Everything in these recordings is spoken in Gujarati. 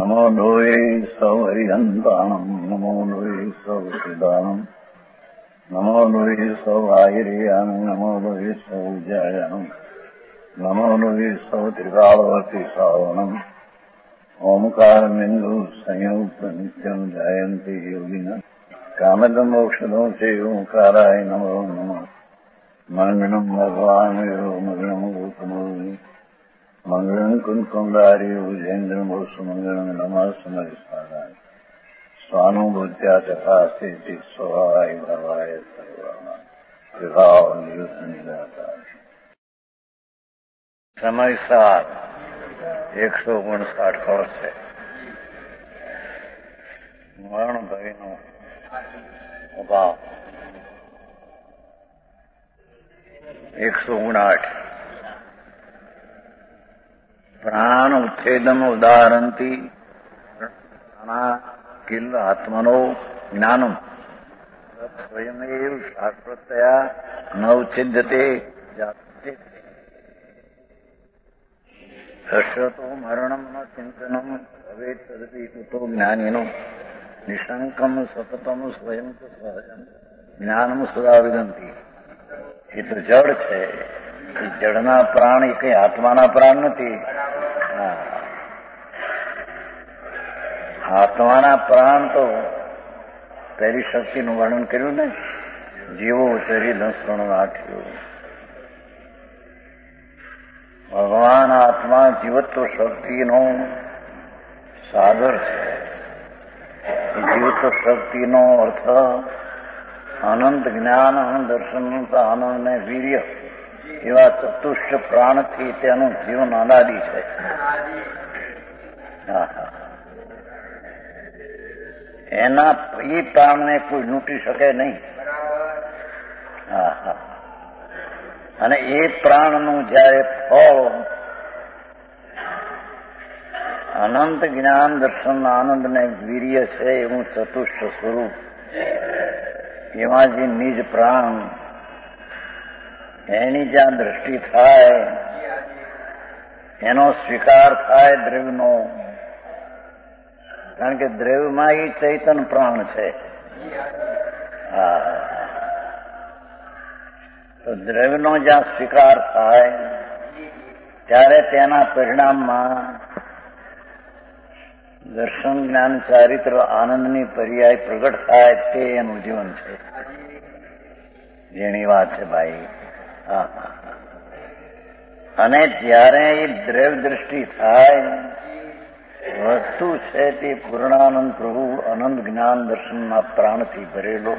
નમો લોહે સૌહરિહંતાણમ નમો લોહે સૌસિદાનમ નમો લોહે સૌઆયર્યાનમ નમો લોહે સૌજાયાનમ નમો લોહે સૌત્રિકાળવતી સાવણમ ઓમકારમિંદુ સંયુક્ત નિત્યમ જાયંતી યોગિના કામદમ મોક્ષદો છે ઓંકારાય નમો નમઃ મંગળમ ભગવાન મંગળમ ગોતમોહિ મંગળમ કુંકુંડારી ભુજેન્દ્રમ સુમંગળમ નમઃ સમરિસ્વાદાય સ્વાનુભૂત્યા ચકાસ્તે સ્વાય ભવાય સર્વના વિભાવ નિદાતા સમય 159 કળશ છે. મરણ ભયનો અભાવ 159 પ્રાણ ઉચ્છેદમ ઉદાહરંતી કિલ આત્મનો જ્ઞાનમ સ્વયમેવ શાશ્વતયા ન ઉચ્છેદ્યતે જાતે હર્ષતો મરણમ ન ચિંતનમ ભવેત તદપી કુતો જ્ઞાનીનો નિશંકમ સતતમ સ્વયં સહજમ જ્ઞાનમ સદા વિદંતી. એ તો જડ છે. એ જડના પ્રાણ એ કઈ આત્માના પ્રાણ નથી. આત્માના પ્રાણ તો પહેલી શક્તિનું વર્ણન કર્યું ને, જીવો ચરી દસણ નાઠ્યું. ભગવાન આત્મા જીવત્વ શક્તિનો સાગર છે. એ જીવત્વ શક્તિનો અર્થ અનંત જ્ઞાન, અનંત દર્શન, આનંદ ને વીર્ય એવા ચતુષ્ટ પ્રાણથી તેનું જીવન અનાદિ છે. એના એ પ્રાણને કોઈ લૂંટી શકે નહીં. અને એ પ્રાણનું જયારે ફળ અનંત જ્ઞાન, દર્શન, આનંદ ને વીર્ય છે એવું ચતુષ્ટ સ્વરૂપ, એમાં જે નિજ પ્રાણ એની જ્યાં દ્રષ્ટિ થાય, એનો સ્વીકાર થાય દ્રવ્યનો. કારણ કે દ્રવ્યમાં એ ચૈતન પ્રાણ છે. તો દ્રવ્યનો જ્યાં સ્વીકાર થાય ત્યારે તેના પરિણામમાં દર્શન, જ્ઞાન, ચારિત્ર, આનંદની પર્યાય પ્રગટ થાય તે એનું જીવન છે. જેની વાત છે ભાઈ. અને જ્યારે એ દ્રવ્ય દ્રષ્ટિ થાય, વસ્તુ છે તે પૂર્ણાનંદ પ્રભુ અનંત જ્ઞાન દર્શનના પ્રાણથી ભરેલો,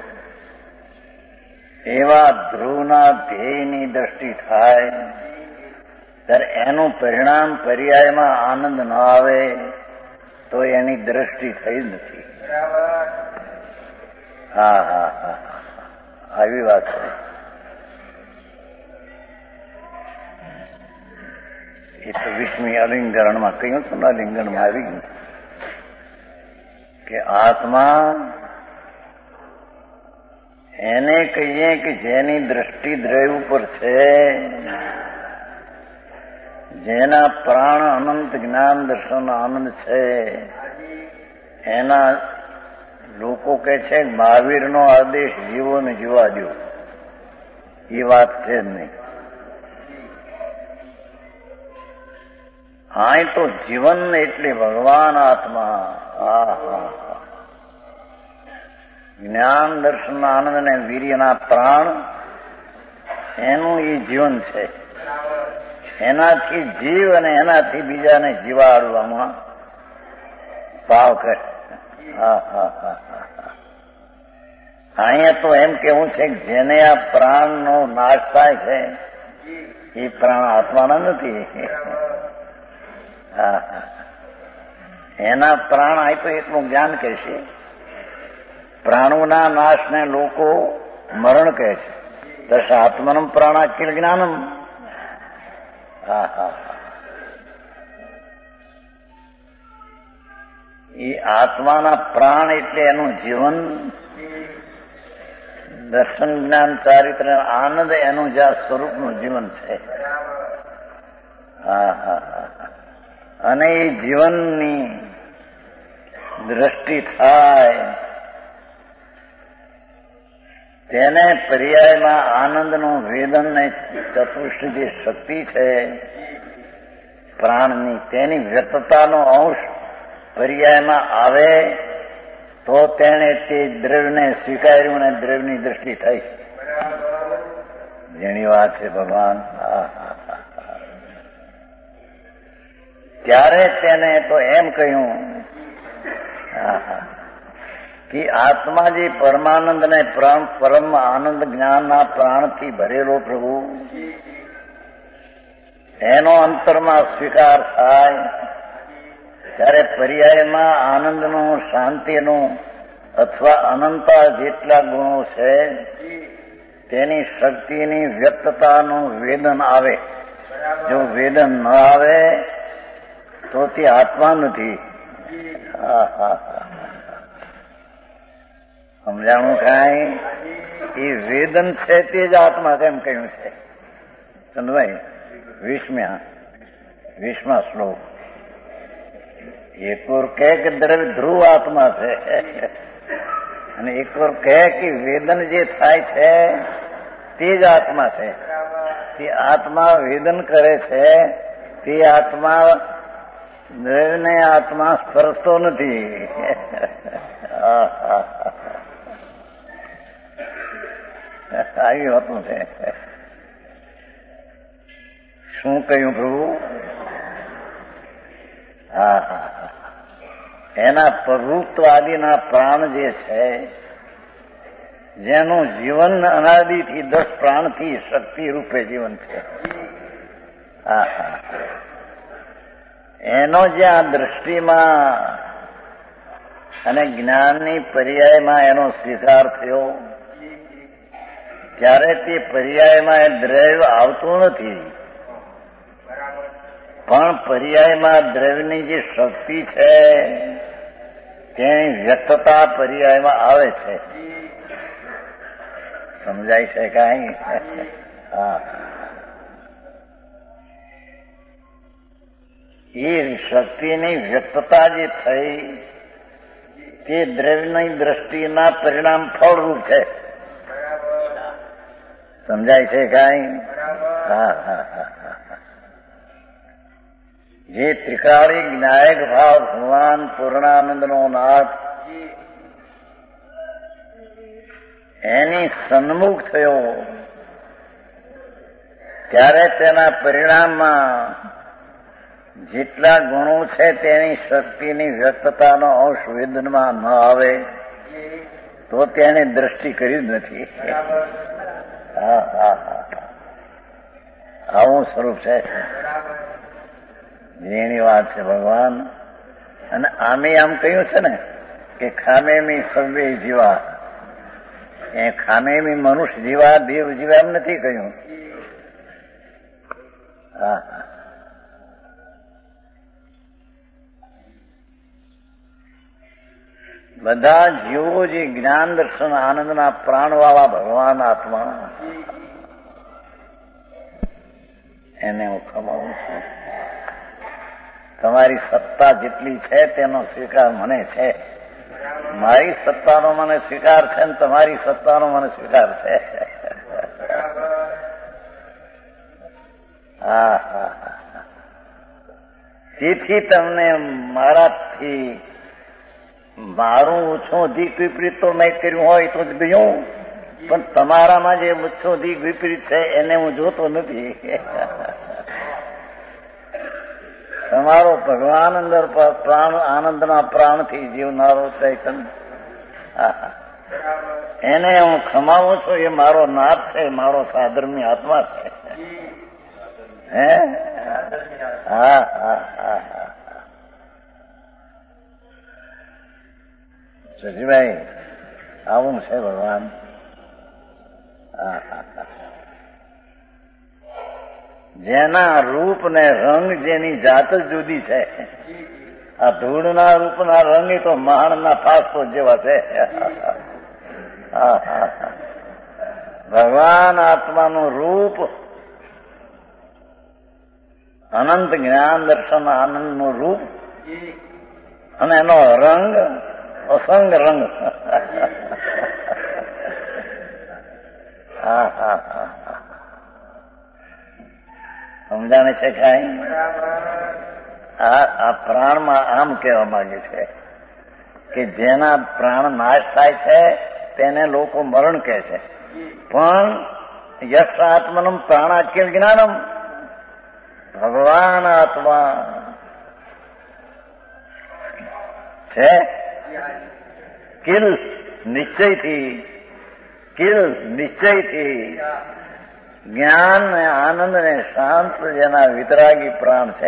એવા ધ્રુવના ધ્યેયની દ્રષ્ટિ થાય ત્યારે એનું પરિણામ પર્યાયમાં આનંદ ન આવે તો એની દ્રષ્ટિ થઈ જ નથી. આવી વાત છે. એ તો 20મી અલિંગરણમાં કહ્યું હતું ને, અલિંગનમાં આવી ગયું કે આત્મા એને કહીએ કે જેની દ્રષ્ટિ દ્રવ્ય ઉપર છે, જેના પ્રાણ અનંત જ્ઞાન, દર્શન, આનંદ છે, એના લોકો કહે છે મહાવીરનો આદેશ જીવોને જીવા દો. એ વાત છે જ નહીં. હા, તો જીવન એટલે ભગવાન આત્મા. જ્ઞાન, દર્શન, આનંદ અને વીર્યના પ્રાણ એનું એ જીવન છે. એનાથી જીવ અને એનાથી બીજાને જીવાડવામાં ભાવ કરે. અહીંયા તો એમ કેવું છે કે જેને આ પ્રાણનો નાશ થાય છે એ પ્રાણ આત્માના નથી. એના પ્રાણ આ તો એટલું જ્ઞાન કહે છે. પ્રાણોના નાશને લોકો મરણ કહે છે. દશ આત્મનમ પ્રાણાખિલ જ્ઞાનમ. એ આત્માના પ્રાણ એટલે એનું જીવન, દર્શન, જ્ઞાન, ચારિત્ર, આનંદ એનું જ્યાં સ્વરૂપનું જીવન છે. અને એ જીવનની દ્રષ્ટિ થાય તેને પર્યાયમાં આનંદનું વેદન ને ચતુષ્ટ જે શક્તિ છે પ્રાણની તેની વ્યક્તતાનો અંશ પર્યાયમાં આવે તો તેને તે દ્રવ્યને સ્વીકાર્યું અને દ્રવ્યની દ્રષ્ટિ થઈ. જેની વાત છે ભગવાન. ત્યારે તેને તો એમ કહ્યું કે આત્મા જે પરમાનંદ ને પરમ આનંદ જ્ઞાનના પ્રાણથી ભરેલો પ્રભુ એનો અંતરમાં સ્વીકાર થાય ત્યારે પર્યાયમાં આનંદનો શાંતિનો અથવા અનંતા જેટલા ગુણો છે તેની શક્તિની વ્યક્તતાનું વેદન આવે. જો વેદન ન આવે તો તે આત્મા નથી. સમજાણું કાંઈ? એ વેદન છે તે જ આત્મા તેમ કહ્યું છે. ચંદભાઈ 20મા શ્લોક એક ઓર કહે કે દ્રવ્ય ધ્રુવ આત્મા છે અને એક ઓર કહે કે વેદન જે થાય છે તે જ આત્મા છે. તે આત્મા વેદન કરે છે તે આત્મા દ્રવ્યને આત્મા સ્પર્શતો નથી. આવી હોતું છે. શું કહ્યું પ્રભુ? એના પ્રભુત્વાદીના પ્રાણ જે છે જેનું જીવન અનાદિથી 10 પ્રાણથી શક્તિ રૂપે જીવન છે એનો જ્યાં દ્રષ્ટિમાં અને જ્ઞાનની પર્યાયમાં એનો સ્વીકાર થયો ત્યારે તે પર્યાયમાં એ દ્રવ્ય આવતું નથી પણ પર્યાયમાં દ્રવ્યની જે શક્તિ છે તેની વ્યક્તતા પર્યાયમાં આવે છે. સમજાય છે કાંઈ? એ શક્તિની વ્યક્તતા જે થઈ તે દ્રવ્યની દ્રષ્ટિના પરિણામ ફળરૂપ છે. સમજાય છે કાંઈ? જે ત્રિકાળી જ્ઞાયક ભાવ ભગવાન પૂર્ણાનંદનો નાથ એની સન્મુખ થયો ત્યારે તેના પરિણામમાં જેટલા ગુણો છે તેની શક્તિની વ્યક્તતાનો અંશ વેદનમાં ન આવે તો તેને દ્રષ્ટિ કરી જ નથી. આવું સ્વરૂપ છે. જેની વાત છે ભગવાન. અને આમે આમ કહ્યું છે ને કે ખામેમી સર્વે જીવા, એ ખામેમી મનુષ્ય જીવા દેવ જીવા એમ નથી કહ્યું. બધા જીવો જે જ્ઞાન દર્શન આનંદના પ્રાણવાળા ભગવાન આત્મા એને હું ખમાવું છું. તમારી સત્તા જેટલી છે તેનો સ્વીકાર મને છે. મારી સત્તાનો મને સ્વીકાર છે ને તમારી સત્તાનો મને સ્વીકાર છે. તેથી તમને મારાથી મારું ઓછું અધિક વિપરીત તો મેં કર્યું હોય તો જ ગયું, પણ તમારામાં જે ઓછું અધિક વિપરીત છે એને હું જોતો નથી. તમારો ભગવાન અંદર પ્રાણ આનંદના પ્રાણથી જીવનારો ચૈતન એને હું ખમાવું છું. એ મારો નાથ છે, મારો સાધર્મી આત્મા છે. હે શશીભાઈ આવું છે ભગવાન. જેના રૂપ ને રંગ જેની જાત જ જુદી છે. આ ધૂળના રૂપના રંગ તો મહાણના પાસપોર્ટ જેવા છે. ભગવાન આત્માનું રૂપ અનંત જ્ઞાન દર્શન આનંદનું રૂપ અને એનો રંગ અસંગ રંગ. હા હા હા, સમજાણે છે કઈ? આ પ્રાણમાં આમ કહેવા માંગે છે કે જેના પ્રાણ નાશ થાય છે તેને લોકો મરણ કહે છે, પણ યક્ષ આત્મનમ પ્રાણાખ્ય જ્ઞાનમ, ભગવાન આત્મા છે કિલ નિશ્ચયથી જ્ઞાન ને આનંદ ને શાંત જેના વિતરાગી પ્રાણ છે.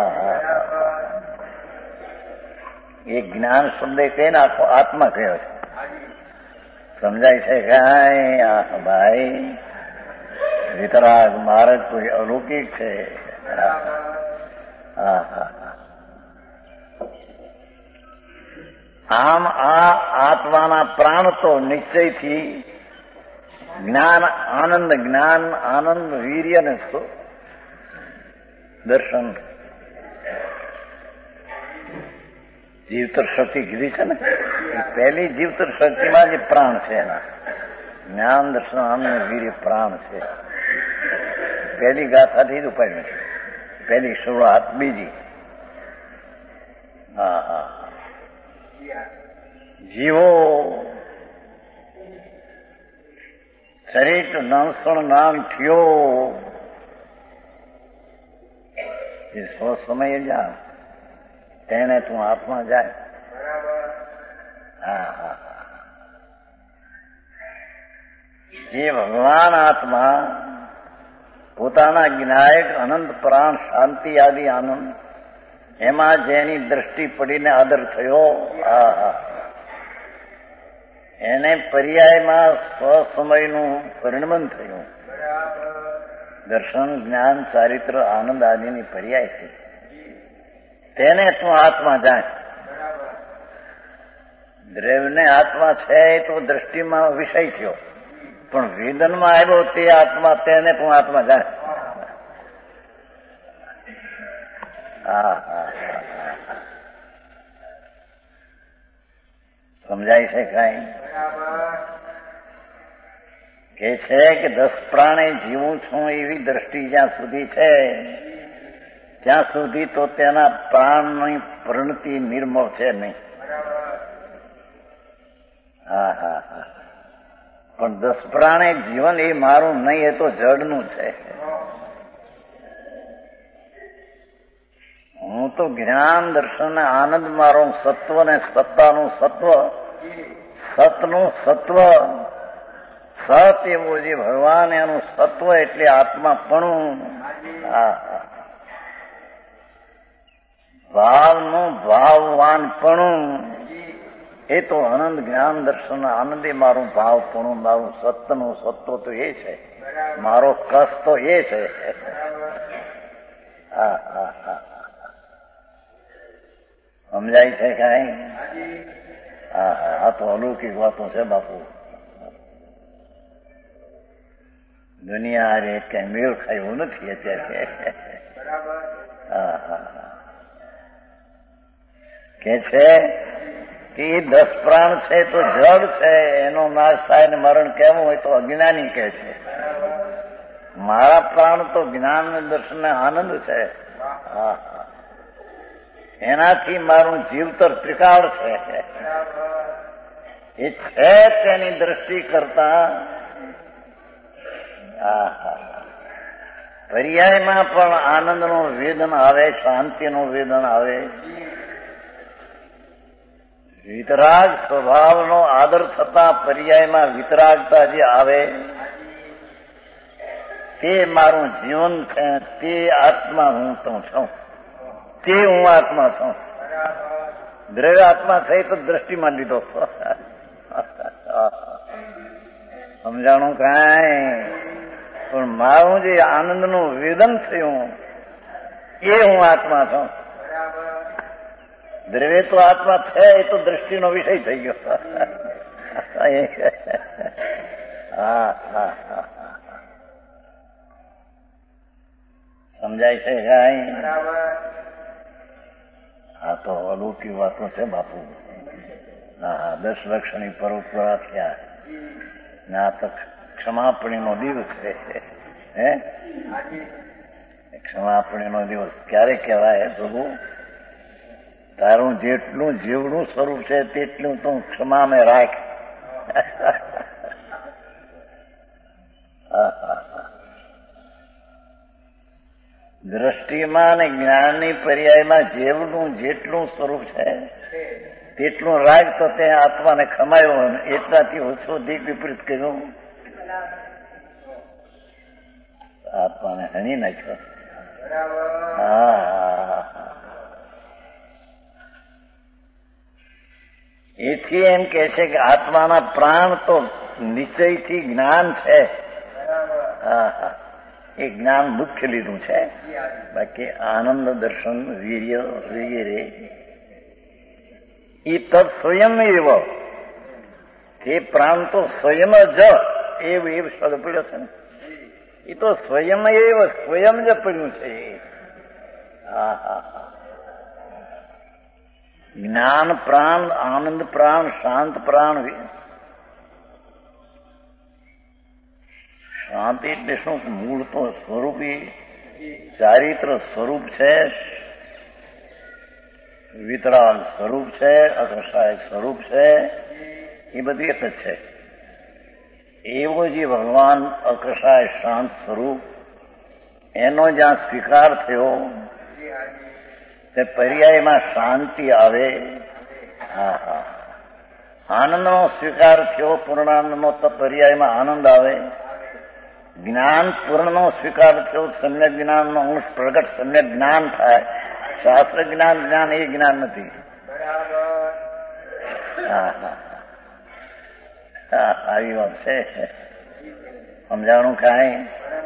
એ જ્ઞાન શબ્દ કહીને આખો આત્મા કયો છે. સમજાય છે કઈ? ભાઈ વિતરાગ માર્ગ કોઈ અલૌકિક છે. આમ આ આત્માના પ્રાણ તો નિશ્ચયથી જ્ઞાન આનંદ વીર્ય ને દર્શન જીવતર શક્તિ કીધી છે ને, પહેલી જીવતર શક્તિમાં જે પ્રાણ છે એના જ્ઞાન દર્શન આનંદ વીર્ય પ્રાણ છે. પહેલી ગાથાથી જ ઉપાડ્યું છે, પહેલી શરૂઆત બીજી. જીવો શરીર નાનસણ નામ થયો એ સો સમય જા તેને તું આત્મા જાય. જે ભગવાન આત્મા પોતાના જ્ઞાયક અનંત પ્રાણ શાંતિ આદિ આનંદ એમાં જેની દ્રષ્ટિ પડીને આદર થયો, એને પર્યાયમાં સ્વસમયનું પરિણમન થયું. દર્શન જ્ઞાન ચારિત્ર આનંદ આદિની પર્યાય થઈ, તેને તું આત્મા જાય. દ્રવ્યને આત્મા છે તો દ્રષ્ટિમાં વિષય થયો, પણ વેદનમાં આવ્યો તે આત્મા, તેને તું આત્મા જાય. સમજાય છે કઈ? કે છે કે 10 પ્રાણે જીવું છું એવી દ્રષ્ટિ જ્યાં સુધી છે ત્યાં સુધી તો તેના પ્રાણની પરિણતિ નિર્મળ છે નહીં. પણ 10 પ્રાણે જીવન એ મારું નહીં, એ તો જડનું છે. હું તો જ્ઞાન દર્શન આનંદ મારો સત્વ ને સત્તાનું સત્વ, સતનું સત્વ, સત એવું જે ભગવાન એનું સત્વ એટલે આત્માપણું, ભાવનું ભાવવાનપણું, એ તો આનંદ જ્ઞાન દર્શન આનંદે મારું ભાવપણું, મારું સત્યનું સત્વ તો એ છે, મારો કસ તો એ છે. સમજાય છે કઈ? આ તો અલૌકિક વાતો છે બાપુ. દુનિયા હારે કઈ મેળ ખાય એવું નથી અત્યારે. કે છે કે એ 10 પ્રાણ છે તો જડ છે, એનો નાશ થાય ને મરણ કેવું હોય તો અજ્ઞાની કે છે. મારા પ્રાણ તો જ્ઞાન દર્શન આનંદ છે. એનાથી મારું જીવતર ત્રિકાળ છે. એ છે તેની દ્રષ્ટિ કરતા પર્યાયમાં પણ આનંદનું વેદન આવે, શાંતિનું વેદન આવે. વિતરાગ સ્વભાવનો આદર થતા પર્યાયમાં વિતરાગતા જે આવે તે મારું જીવન છે, તે આત્મા હું તો છું, તે હું આત્મા છું. દ્રવ્ય આત્મા છે તો દ્રષ્ટિમાં લીધો. સમજાણું કાંઈ? પણ મારું જે આનંદનું વેદન થયું એ હું આત્મા છું. દ્રવ્ય તો આત્મા છે એ તો દ્રષ્ટિનો વિષય થઈ ગયો. સમજાય છે કાંઈ? આ તો અલૌકિક વાતો છે બાપુ. હા, 10 લક્ષની પરોપરા થયા ને આ તો ક્ષમાપણીનો દિવસ છે. હે, ક્ષમાપણીનો દિવસ ક્યારે કહેવાય? પ્રભુ, તારું જેટલું જીવનું સ્વરૂપ છે તેટલું તું ક્ષમામે રાખ. દ્રષ્ટિમાં અને જ્ઞાનની પર્યાયમાં જેવનું જેટલું સ્વરૂપ છે તેટલું રાગ તો તે આત્માને ખમાયો, એટલાથી ઓછો દીક વિપરીત કર્યું, આત્માને હણી નાખ્યો. હા, એથી એમ કે છે કે આત્માના પ્રાણ તો નિશ્ચયથી જ્ઞાન છે. હા હા, એ જ્ઞાન મુખ્ય લીધું છે. બાકી આનંદ, દર્શન, વીર્ય વગેરે એ તત્ સ્વયં એવ, તે પ્રાણ તો સ્વયં જ એવ શબ્દ પડ્યો છે ને, એ તો સ્વયં એવ સ્વયં જ પડ્યું છે. હા હા હા, જ્ઞાન પ્રાણ, આનંદ પ્રાણ, શાંત પ્રાણ. શાંતિ એટલે શું? મૂળ તો સ્વરૂપી ચારિત્ર સ્વરૂપ છે, વિતરાગ સ્વરૂપ છે, અકર્ષાય સ્વરૂપ છે, એ બધી એક જ છે. એવો જે ભગવાન અકર્ષાય શાંત સ્વરૂપ, એનો જ્યાં સ્વીકાર થયો તે પર્યાયમાં શાંતિ આવે. હા હા, આનંદનો સ્વીકાર થયો પૂર્ણાનંદનો તો પર્યાયમાં આનંદ આવે. જ્ઞાન પૂર્ણનો સ્વીકાર થયો, સમ્યક જ્ઞાનનો અંશ પ્રગટ સમ્યક જ્ઞાન થાય. શાસ્ત્ર જ્ઞાન જ્ઞાન એ જ્ઞાન નથી. હા હા હા, આવી વાત છે. સમજાણું કાંઈ?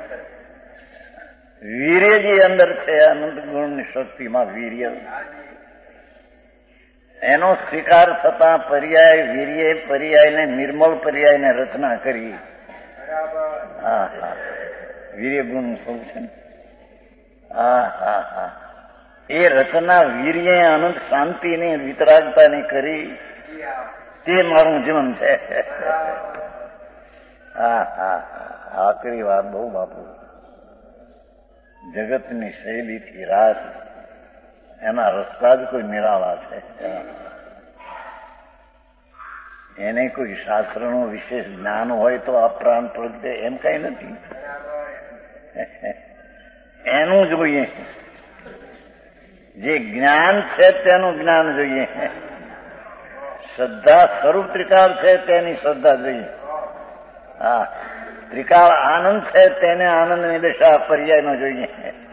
વીર્ય જે અંદર છે અનંત ગુણની શક્તિમાં વીર્ય, એનો સ્વીકાર થતા પર્યાય વીર્ય પર્યાયને નિર્મળ પર્યાયને રચના કરી. હા હા, વીર્ય ગુણ સ્વરૂપ છે. હા હા હા, એ રચના વીર્ય અનંત શાંતિની વિતરાગતાની કરી, તે મારું જીવન છે. હા હા હા, આકરી વાત બહુ બાપુ. જગતની શૈલીથી રાત, એના રસ્તા જ કોઈ નિરાળા છે. એને કોઈ શાસ્ત્રનું વિશેષ જ્ઞાન હોય તો આ પ્રાણ પ્રગટે એમ કઈ નથી. એનું જોઈએ, જે જ્ઞાન છે તેનું જ્ઞાન જોઈએ. શ્રદ્ધા સ્વરૂપ ત્રિકાળ છે તેની શ્રદ્ધા જોઈએ. હા, ત્રિકાળ આનંદ છે તેને આનંદની દશા પર્યાયમાં જોઈએ.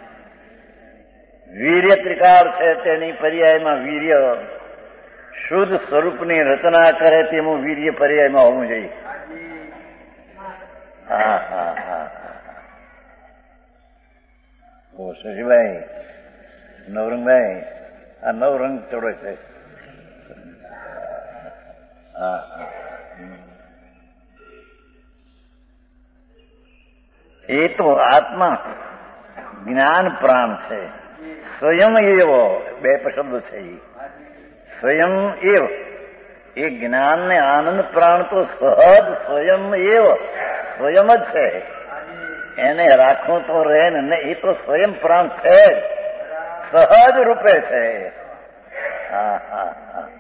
વીર્ય ત્રિકાળ છે તેની પર્યાયમાં વીર્ય શુદ્ધ સ્વરૂપની રચના કરે તેનું વીર્ય પર્યાયમાં હોવું જોઈએ. હા હા હા, ઓ શશીભાઈ, નવરંગભાઈ, આ નવરંગ ચડે છે. હા હા, એ તો આત્મા જ્ઞાન પ્રાણ છે. સ્વયં એવો બે શબ્દ છે. સ્વયં એવ, એ જ્ઞાન ને આનંદ પ્રાણ તો સહજ સ્વયં એવ સ્વયં જ છે. એને રાખવું તો રહે ને, એ તો સ્વયં પ્રાણ છે, સહજ રૂપે છે. હા હા હા,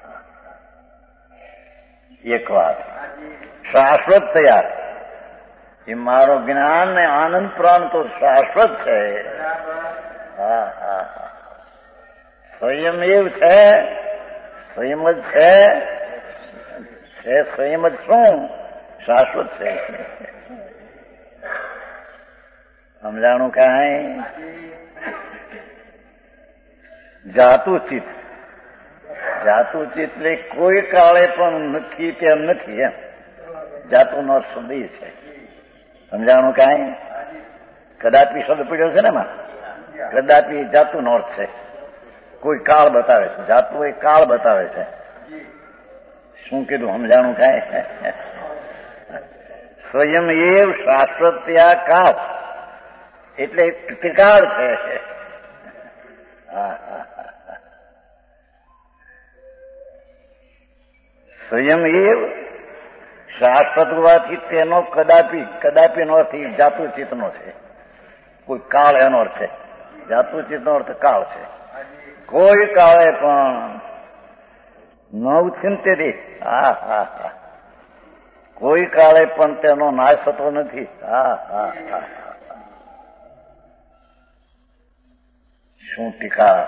એક વાત શાશ્વત તૈયાર, એ મારો જ્ઞાન ને આનંદ પ્રાણ તો શાશ્વત છે. હા હા હા, સ્વયં એવું છે, સ્વયં જ છે, સ્વયં જ શું શાશ્વત છે. સમજાણું કાંઈ? જાતું ચિત્ત, જાતું ચિત્ત એટલે કોઈ કાળે પણ નથી તેમ નથી, એમ જાતું નો શબ્દ છે. સમજાણું કાંઈ? કદાપી શબ્દ પડ્યો છે ને એમાં, કદાપી જાતું નો અર્થ છે. કોઈ કાળ બતાવે છે, જાતું એ કાળ બતાવે છે. શું કીધું? સમજાણું કાંઈ? સ્વયં એવ શાશ્વત્યા કાળ એટલે ત્રિકાળ છે. હા હા, સ્વયં એ શાશ્વત હોવાથી તેનો કદાપી નો અર્થ જાતું ચિત્તનો છે. કોઈ કાળ એનો અર્થ છે. જાતું ચિત્તનો અર્થ કાળ છે. કોઈ કાળે પણ ન ઉચિંતે દે. હા હા હા. કોઈ કાળે પણ તેનો નાશ થતો નથી. હા હા હા. શું ટીકા!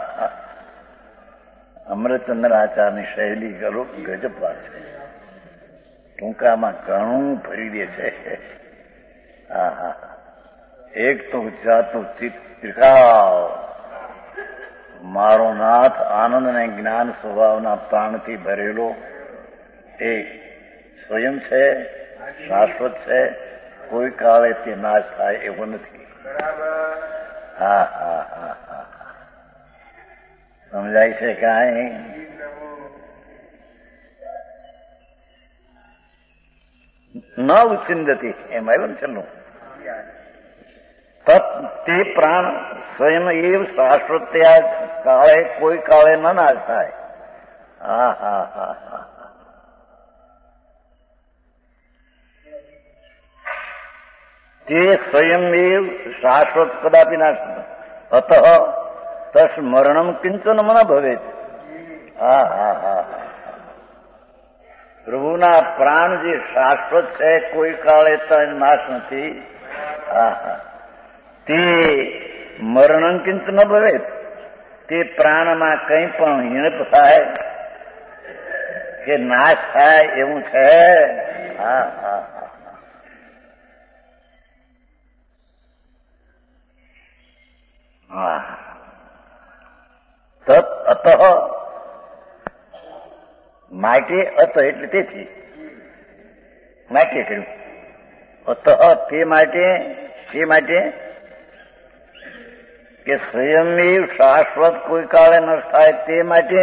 અમૃતચંદ્ર આચાર્યની શૈલી ગજબ વાત છે. ટૂંકામાં ઘણું ભરી દે છે. હા હા. એક તો જાતું ચિત્ત ત્રિકાળ, મારો નાથ આનંદ અને જ્ઞાન સ્વભાવના પ્રાણથી ભરેલો એ સ્વયં છે, શાશ્વત છે, કોઈ કાળે તે નાશ થાય એવો નથી. હા હા હા હા. સમજાય છે કાંઈ? ન ઉચ્છિંદતી એમ આવ્યું ને છેલ્લું. તે પ્રાણ સ્વયં એવ શાશ્વત કાળે કોઈ કાળે ન નાશ થાય. હા હા હા હા. તે સ્વયં એવ શાશ્વત કદાપી નાશ અત તસ મરણમ કિંચન ન ભવેત. હા હા હા. પ્રભુના પ્રાણ જે શાશ્વત છે, કોઈ કાળે તો નાશ નથી. હા હા. તે મરણ કિંચન ન ભવેત. તે પ્રાણમાં કંઈ પણ હિણપ થાય કે નાશ થાય એવું છે. હા હા હા. તત અત માટે અત એટલે તેથી માટે કર્યું. અત તે માટે કે સ્વયં શાશ્વત કોઈ કાળે ન થાય તે માટે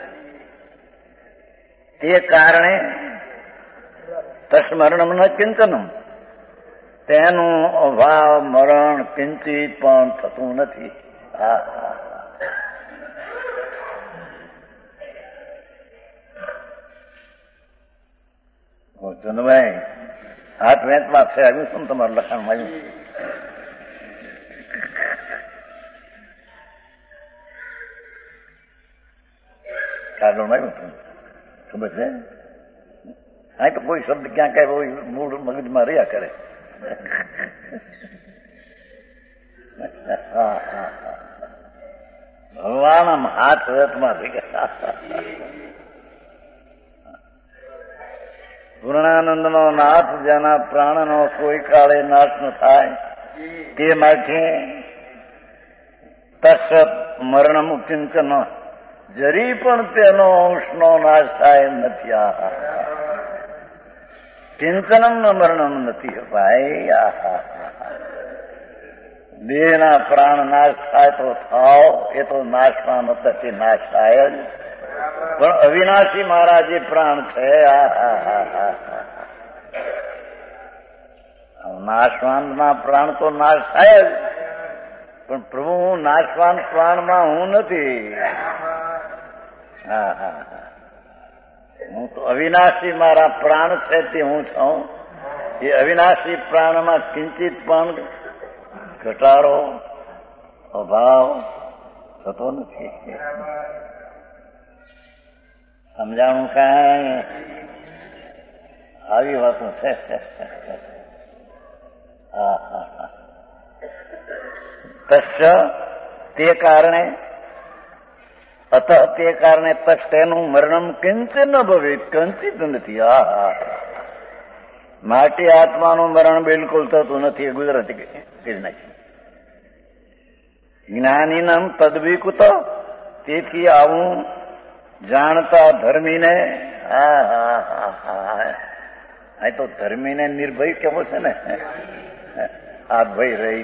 તે કારણે તસ્મરણમ ન ચિંતનમ તેનું અભાવ મરણ કિંચિત પણ થતું નથી. હા હા. ચંદભાઈ હાથ વેચમાં છે આવ્યું શું તમારું લખાણમાં આવ્યું? કાગળમાં આવ્યું હતું ખબર છે? હા તો કોઈ શબ્દ ક્યાં કઈ મૂળ મગજમાં રહ્યા કરે. ભગવાન આમ હાથ વેચમાં થઈ ગયા. પૂર્ણાનંદનો નાથ જેના પ્રાણનો કોઈ કાળે નાશ ન થાય તે માટે તસ્ત મરણ કિંચન જરી પણ તેનો અંશનો નાશ થાય નથી. આ કિંચનમ ન મરણમ નથી ભાઈ. આ દેહના પ્રાણ નાશ થાય તો થાવ, એ તો નાશમાં નથી, નાશ થાય જ. પણ અવિનાશી મારા જે પ્રાણ છે નાશવાનના પ્રાણ તો નાશ થાય જ, પણ પ્રભુ હું નાશવાન પ્રાણમાં હું નથી. હા હા. હું તો અવિનાશી મારા પ્રાણ છે તે હું છું. એ અવિનાશી પ્રાણમાં કિંચિત પણ ઘટાડો અભાવ થતો નથી. સમજાણું કાંઈ? આવી વાતો છે. હા હા હા. તસ્ય તે કારણે અત તે કારણે તસ તેનું મરણમ કિંચિત ન ભવે, કંચિત નથી. હા હા. માટે આત્માનું મરણ બિલકુલ થતું નથી. એ ગુજરાતી કરી નાખી. જ્ઞાનીનમ તદ્વિકુત, તેથી આવું જાણતા ધર્મીને આ તો ધર્મીને નિર્ભય કેવો છે ને, આ ભય રહી.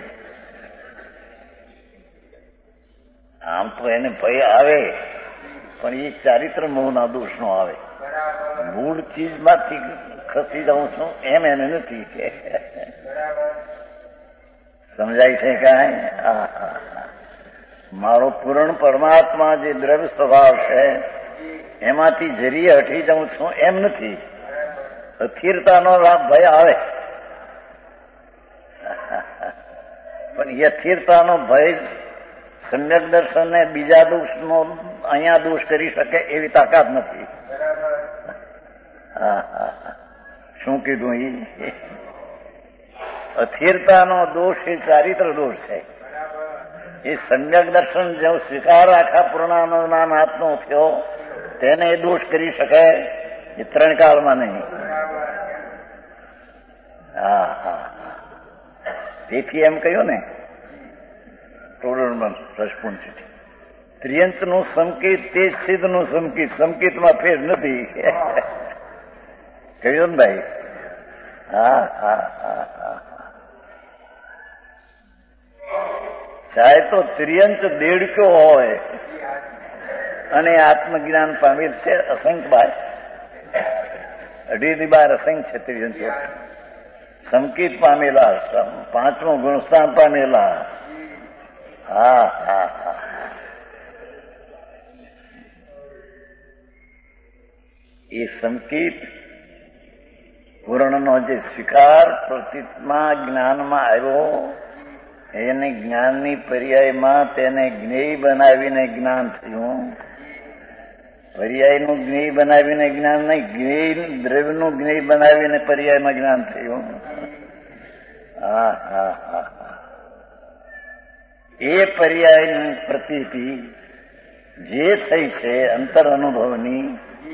આમ તો એને ભય આવે પણ એ ચારિત્ર મોહના દોષ નો આવે. મૂળ ચીજમાંથી ખસી જાઉં છું એમ એને નથી. સમજાય છે કાંઈ? મારો પૂર્ણ પરમાત્મા જે દ્રવ્ય સ્વભાવ છે એમાંથી જરીએ હટી જાઉં છું એમ નથી. અસ્થિરતાનો ભય આવે, પણ યથિરતાનો ભય સમ્યક દર્શનને બીજા દોષનો અહીંયા દોષ કરી શકે એવી તાકાત નથી. શું કીધું? એ અસ્થિરતાનો દોષ એ ચારિત્ર દોષ છે. એ સમ્યક દર્શન જેવો સ્વીકાર આખા પૂર્ણાનંદના નાથનો થયો તેને એ દોષ કરી શકે એ ત્રણ કાળમાં નહીં. તેથી એમ કહ્યું ને ટોડરમાં રસપૂર્ણ છે, ત્રિયંતનું સંકેત તે સિદ્ધનું સંકેત, સંકેતમાં ફેર નથી. કહ્યું ને ભાઈ? ચાહે તો ત્રિયંત દેડક્યો હોય અને આત્મજ્ઞાન પામેલ છે અસંખ્ય બાર, 2.5 અસંખ્ય છે ત્રિયંતો સંકેત પામેલા, 5મું ગુણસ્થાન પામેલા. એ સંકેત પૂર્ણનો જે સ્વીકાર પ્રતીતમાં જ્ઞાનમાં આવ્યો એને જ્ઞાનની પર્યાયમાં તેને જ્ઞેય બનાવીને જ્ઞાન થયું. પર્યાયનું જ્ઞેય બનાવીને જ્ઞાન નહીં, જ્ઞેય દ્રવ્યનું જ્ઞેય બનાવીને પર્યાયમાં જ્ઞાન થયું. એ પર્યાયની પ્રતીતિ જે થઈ છે અંતર અનુભવની,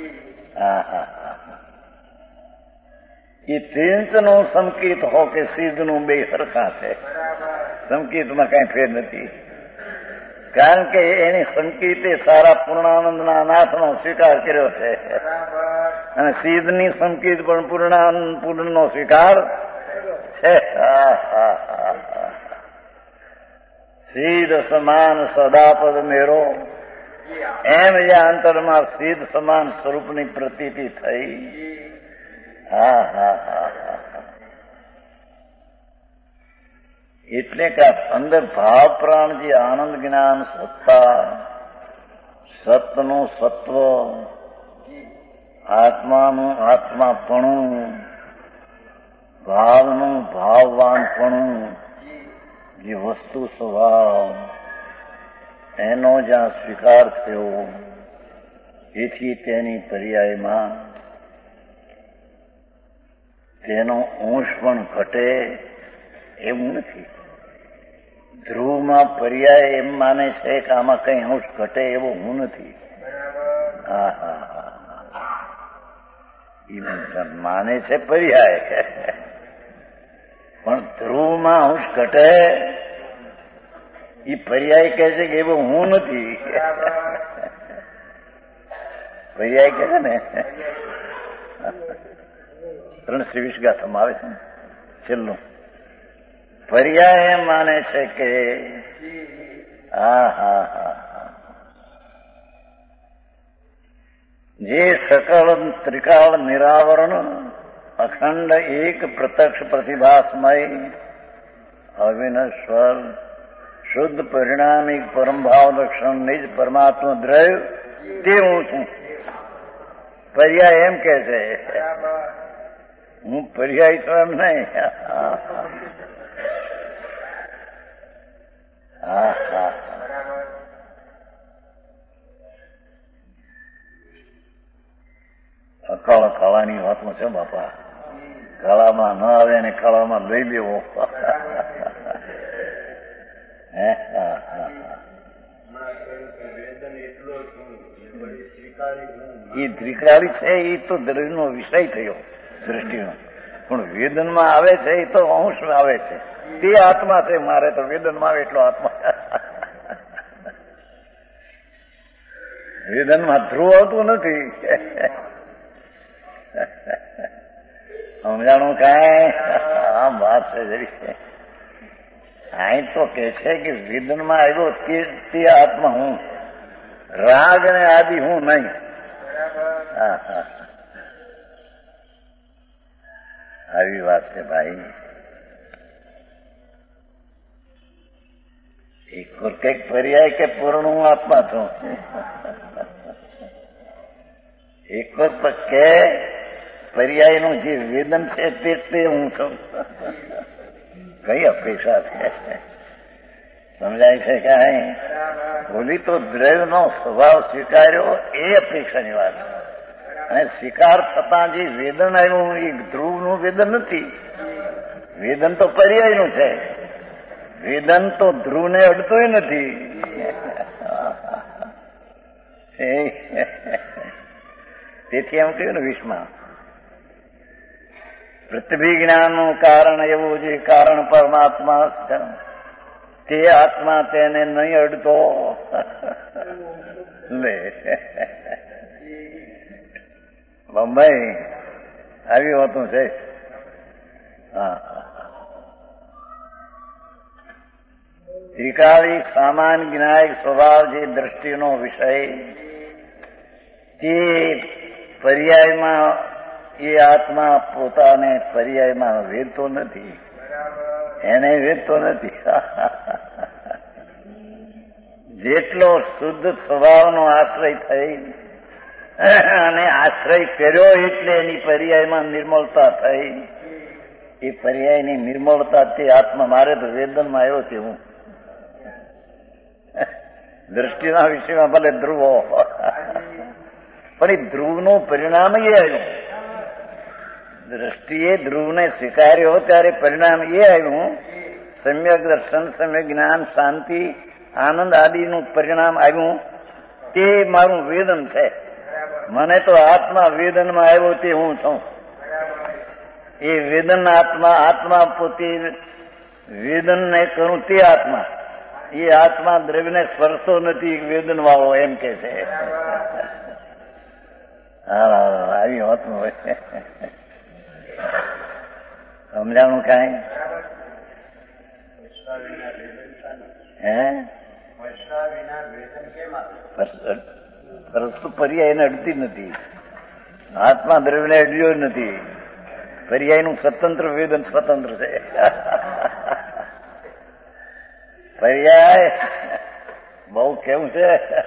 એ ત્રિયંતનો સંકેત હો કે સિદ્ધનું બે સરખા છે. સંકેતમાં કઈ ફેર નથી, કારણ કે એની સંકેતે સારા પૂર્ણાનંદના નાથનો સ્વીકાર કર્યો છે અને સિદ્ધની સંકેત પણ પૂર્ણનો સ્વીકાર છે. સિદ્ધ સમાન સદાપદ મેરો, એમ જ્યાં અંતરમાં સિદ્ધ સમાન સ્વરૂપની પ્રતીતિ થઈ. એટલે કે અંદર ભાવ પ્રાણ જે આનંદ જ્ઞાન સત્તા, સતનું સત્વ, આત્માનું આત્માપણું, ભાવનું ભાવવાનપણું, જે વસ્તુ સ્વભાવ એનો જ્યાં સ્વીકાર થયો એથી તેની પર્યાયમાં તેનો અંશ પણ ઘટે એવું નથી. ધ્રુવમાં પર્યાય એમ માને છે કે આમાં કઈ અંશ ઘટે એવો હું નથી. માને છે પર્યાય, પણ ધ્રુવમાં અંશ ઘટે એ પર્યાય કહે છે કે એવો હું નથી. પર્યાય કહે છે ને 320 ગાથામાં આવે છે ને છેલ્લું, પર્યાય માને છે કે જે સકળ ત્રિકાળ નિરાવરણ અખંડ એક પ્રત્યક્ષ પ્રતિભાસમય અવિનશ્વર શુદ્ધ પરિણામિક પરમભાવ લક્ષણ નિજ પરમાત્મા દ્રવ્ય તે હું છું. પર્યાય એમ કે છે, હું પર્યાય છું એમ નહીં. અકાળ ખાવાની વાતમાં છે બાપા, કાળામાં ન આવે ને કાળામાં લઈ લેવો. એ ત્રિકાળી છે એ તો દ્રવ્યનો વિષય થયો દ્રષ્ટિનો, પણ વેદનમાં આવે છે એ તો અંશ આવે છે. તે આત્મા છે, મારે તો વેદનમાં આવે એટલો આત્મા. વેદનમાં ધ્રુવ આવતું નથી. સમજાણું કાંઈ? આમ વાત છે જરી. અહીં તો કે છે કે વેદનમાં આવ્યો તે આત્મા હું, રાગ ને આદિ હું નહીં. આવી વાત છે ભાઈ. એક કઈક પર્યાય કે પૂર્ણ હું આત્મા છું. એક વખત કે પર્યાયનું જે વેદન છે તે હું છું. કઈ અપેક્ષા છે? સમજાય છે કાંઈ? બોલી તો દ્રવ્યનો સ્વભાવ સ્વીકાર્યો એ અપેક્ષાની વાત છે. અને સ્વીકાર થતા જે વેદન આવ્યું એ ધ્રુવનું વેદન નથી. વેદન તો પર્યાયનું છે. વેદન તો ધ્રુવને અડતોય નથી. તેથી એમ કહ્યું ને 20માં પ્રતિભિજ્ઞાનનું કારણ એવું છે, કારણ પરમાત્મા તે આત્મા તેને નહીં અડતો. લે બંબાઈ આવ્યું હતું છે. હા, ત્રિકાળી સામાન જ્ઞાયક સ્વભાવ જે દ્રષ્ટિનો વિષય તે પર્યાયમાં એ આત્મા પોતાને પર્યાયમાં વેદતો નથી, એને વેદતો નથી. જેટલો શુદ્ધ સ્વભાવનો આશ્રય થઈ અને આશ્રય કર્યો એટલે એની પર્યાયમાં નિર્મળતા થઈ. એ પર્યાયની નિર્મળતા તે આત્મા મારે તો વેદનમાં આવ્યો છે. હું દ્રષ્ટિના વિષયમાં ભલે ધ્રુવો, પણ એ ધ્રુવનું પરિણામ એ આવ્યું. દ્રષ્ટિએ ધ્રુવને સ્વીકાર્યો ત્યારે પરિણામ એ આવ્યું. સમ્યક દર્શન, સમ્યક જ્ઞાન, શાંતિ, આનંદ આદિનું પરિણામ આવ્યું. તે મારું વેદન છે. મને તો આત્મા વેદનમાં આવ્યો તે હું છું. એ વેદન આત્મા પોતે વેદનને કરું તે આત્મા. એ આત્મા દ્રવ્યને સ્પર્શતો નથી વેદન વાળો, એમ કે છે. આવી હોતું હોય. સમજાણું કાંઈ? હે પરસ્તુ પર્યાય એને અડતી નથી. આત્મા દ્રવ્યને અડ્યો નથી. પર્યાયનું સ્વતંત્ર વેદન સ્વતંત્ર છે. પર્યાય બહુ કેવું છે.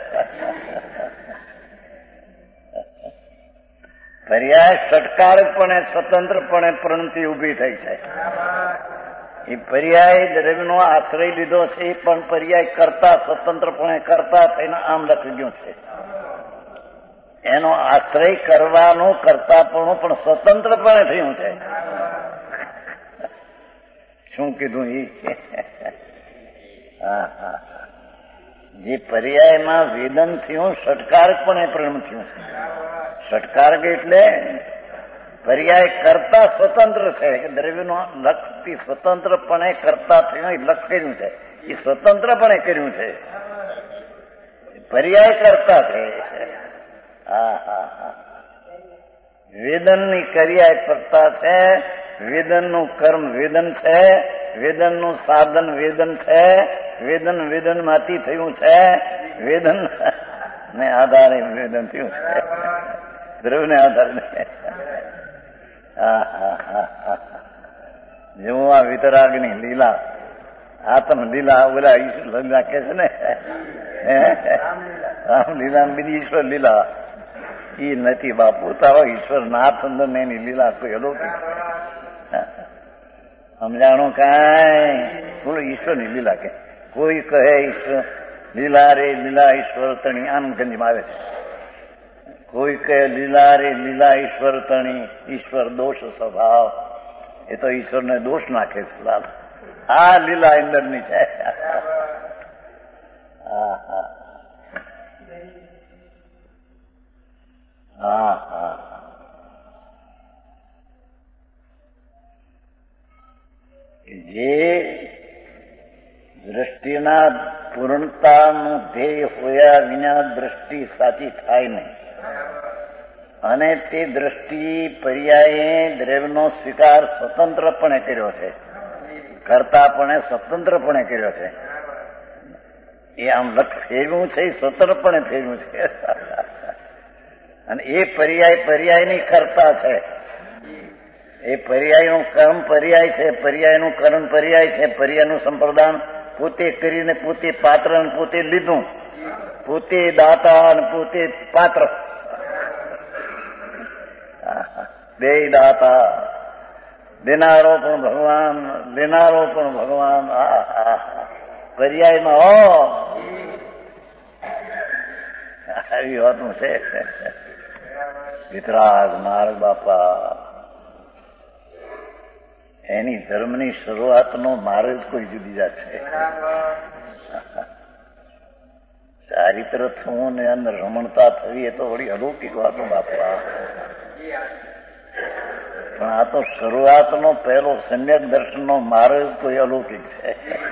પર્યાય સટકારકપણે સ્વતંત્રપણે પ્રણતિ ઉભી થઈ છે. એ પર્યાય દ્રવ્યનો આશ્રય લીધો છે, એ પણ પર્યાય કરતા સ્વતંત્રપણે કરતા થઈને આમ લખી ગયું છે. એનો આશ્રય કરવાનો કરતાપણું પણ સ્વતંત્રપણે થયું છે. શું કીધું એ? જે પર્યાયમાં વેદન થયું ષટકારકપણે પ્રેમ થયું છે. ષટકારક એટલે પર્યાય કરતા સ્વતંત્ર છે. દ્રવ્યનો લક્ષથી સ્વતંત્રપણે કરતા થયું એ લક્ષ કર્યું છે. એ સ્વતંત્રપણે કર્યું છે. પર્યાય કરતા છે. વેદનની કર્યા કરતા છે. વેદનનું કર્મ વેદન છે. વેદનનું સાધન વેદન છે. વેદન વેદનમાંથી થયું છે. વેદન ને આધારે વેદન થયું છે. દ્રવ્યને આધારે. જેવું આ વિતરાગની લીલા, આત્મ લીલા, ઓલા ઈશ્વર લીલા કે છે ને, રામ લીલા બીજી ઈશ્વર લીલા એ નથી બાપુ. તારો ઈશ્વર નાથ અંદર ને એની લીલા કોઈ અલૌકિક સમજાણું કાંઈ? બોલો ઈશ્વરની લીલા કે કોઈ કહે ઈશ્વર લીલા રે લીલા ઈશ્વર તણી આનંદગંજમાં આવે છે. કોઈ કહે લીલા રે લીલા ઈશ્વર તણી ઈશ્વર દોષ સ્વભાવ. એ તો ઈશ્વરને દોષ નાખે છે. લાલ આ લીલા અંદરની છે. જે દ્રષ્ટિના પૂર્ણતાનું ધ્યેય હોયા વિના દ્રષ્ટિ સાચી થાય નહીં. અને તે દ્રષ્ટિ પર્યાયે દ્રવ્યનો સ્વીકાર સ્વતંત્રપણે કર્યો છે. કરતાપણે સ્વતંત્રપણે કર્યો છે. એ આમ લક્ષ ફેરવું છે, સ્વતંત્રપણે ફેરવું છે. અને એ પર્યાયની કરતા છે. એ પર્યાયનું કર્મ પર્યાય છે. પર્યાયનું કર્મ પર્યાય છે. પર્યાયનું સંપ્રદાન પોતે કરીને પોતે પાત્ર પોતે લીધું. પોતે દાતા અને પોતે પાત્ર. બે દાતા, દેનારો પણ ભગવાન, લેનારો પણ ભગવાન. પર્યાયમાં હો આવી વાતનું છે. વિતરાગ માર્ગ બાપા, એની ધર્મની શરૂઆતનો માર્ગ જ કોઈ જુદી જાત છે. ચારિત્ર થવું ને અંદર રમણતા થવી એ તો વળી અલૌકિક વાતો બાપા. પણ આ તો શરૂઆતનો પહેલો સમ્યક દર્શનનો માર્ગ કોઈ અલૌકિક છે.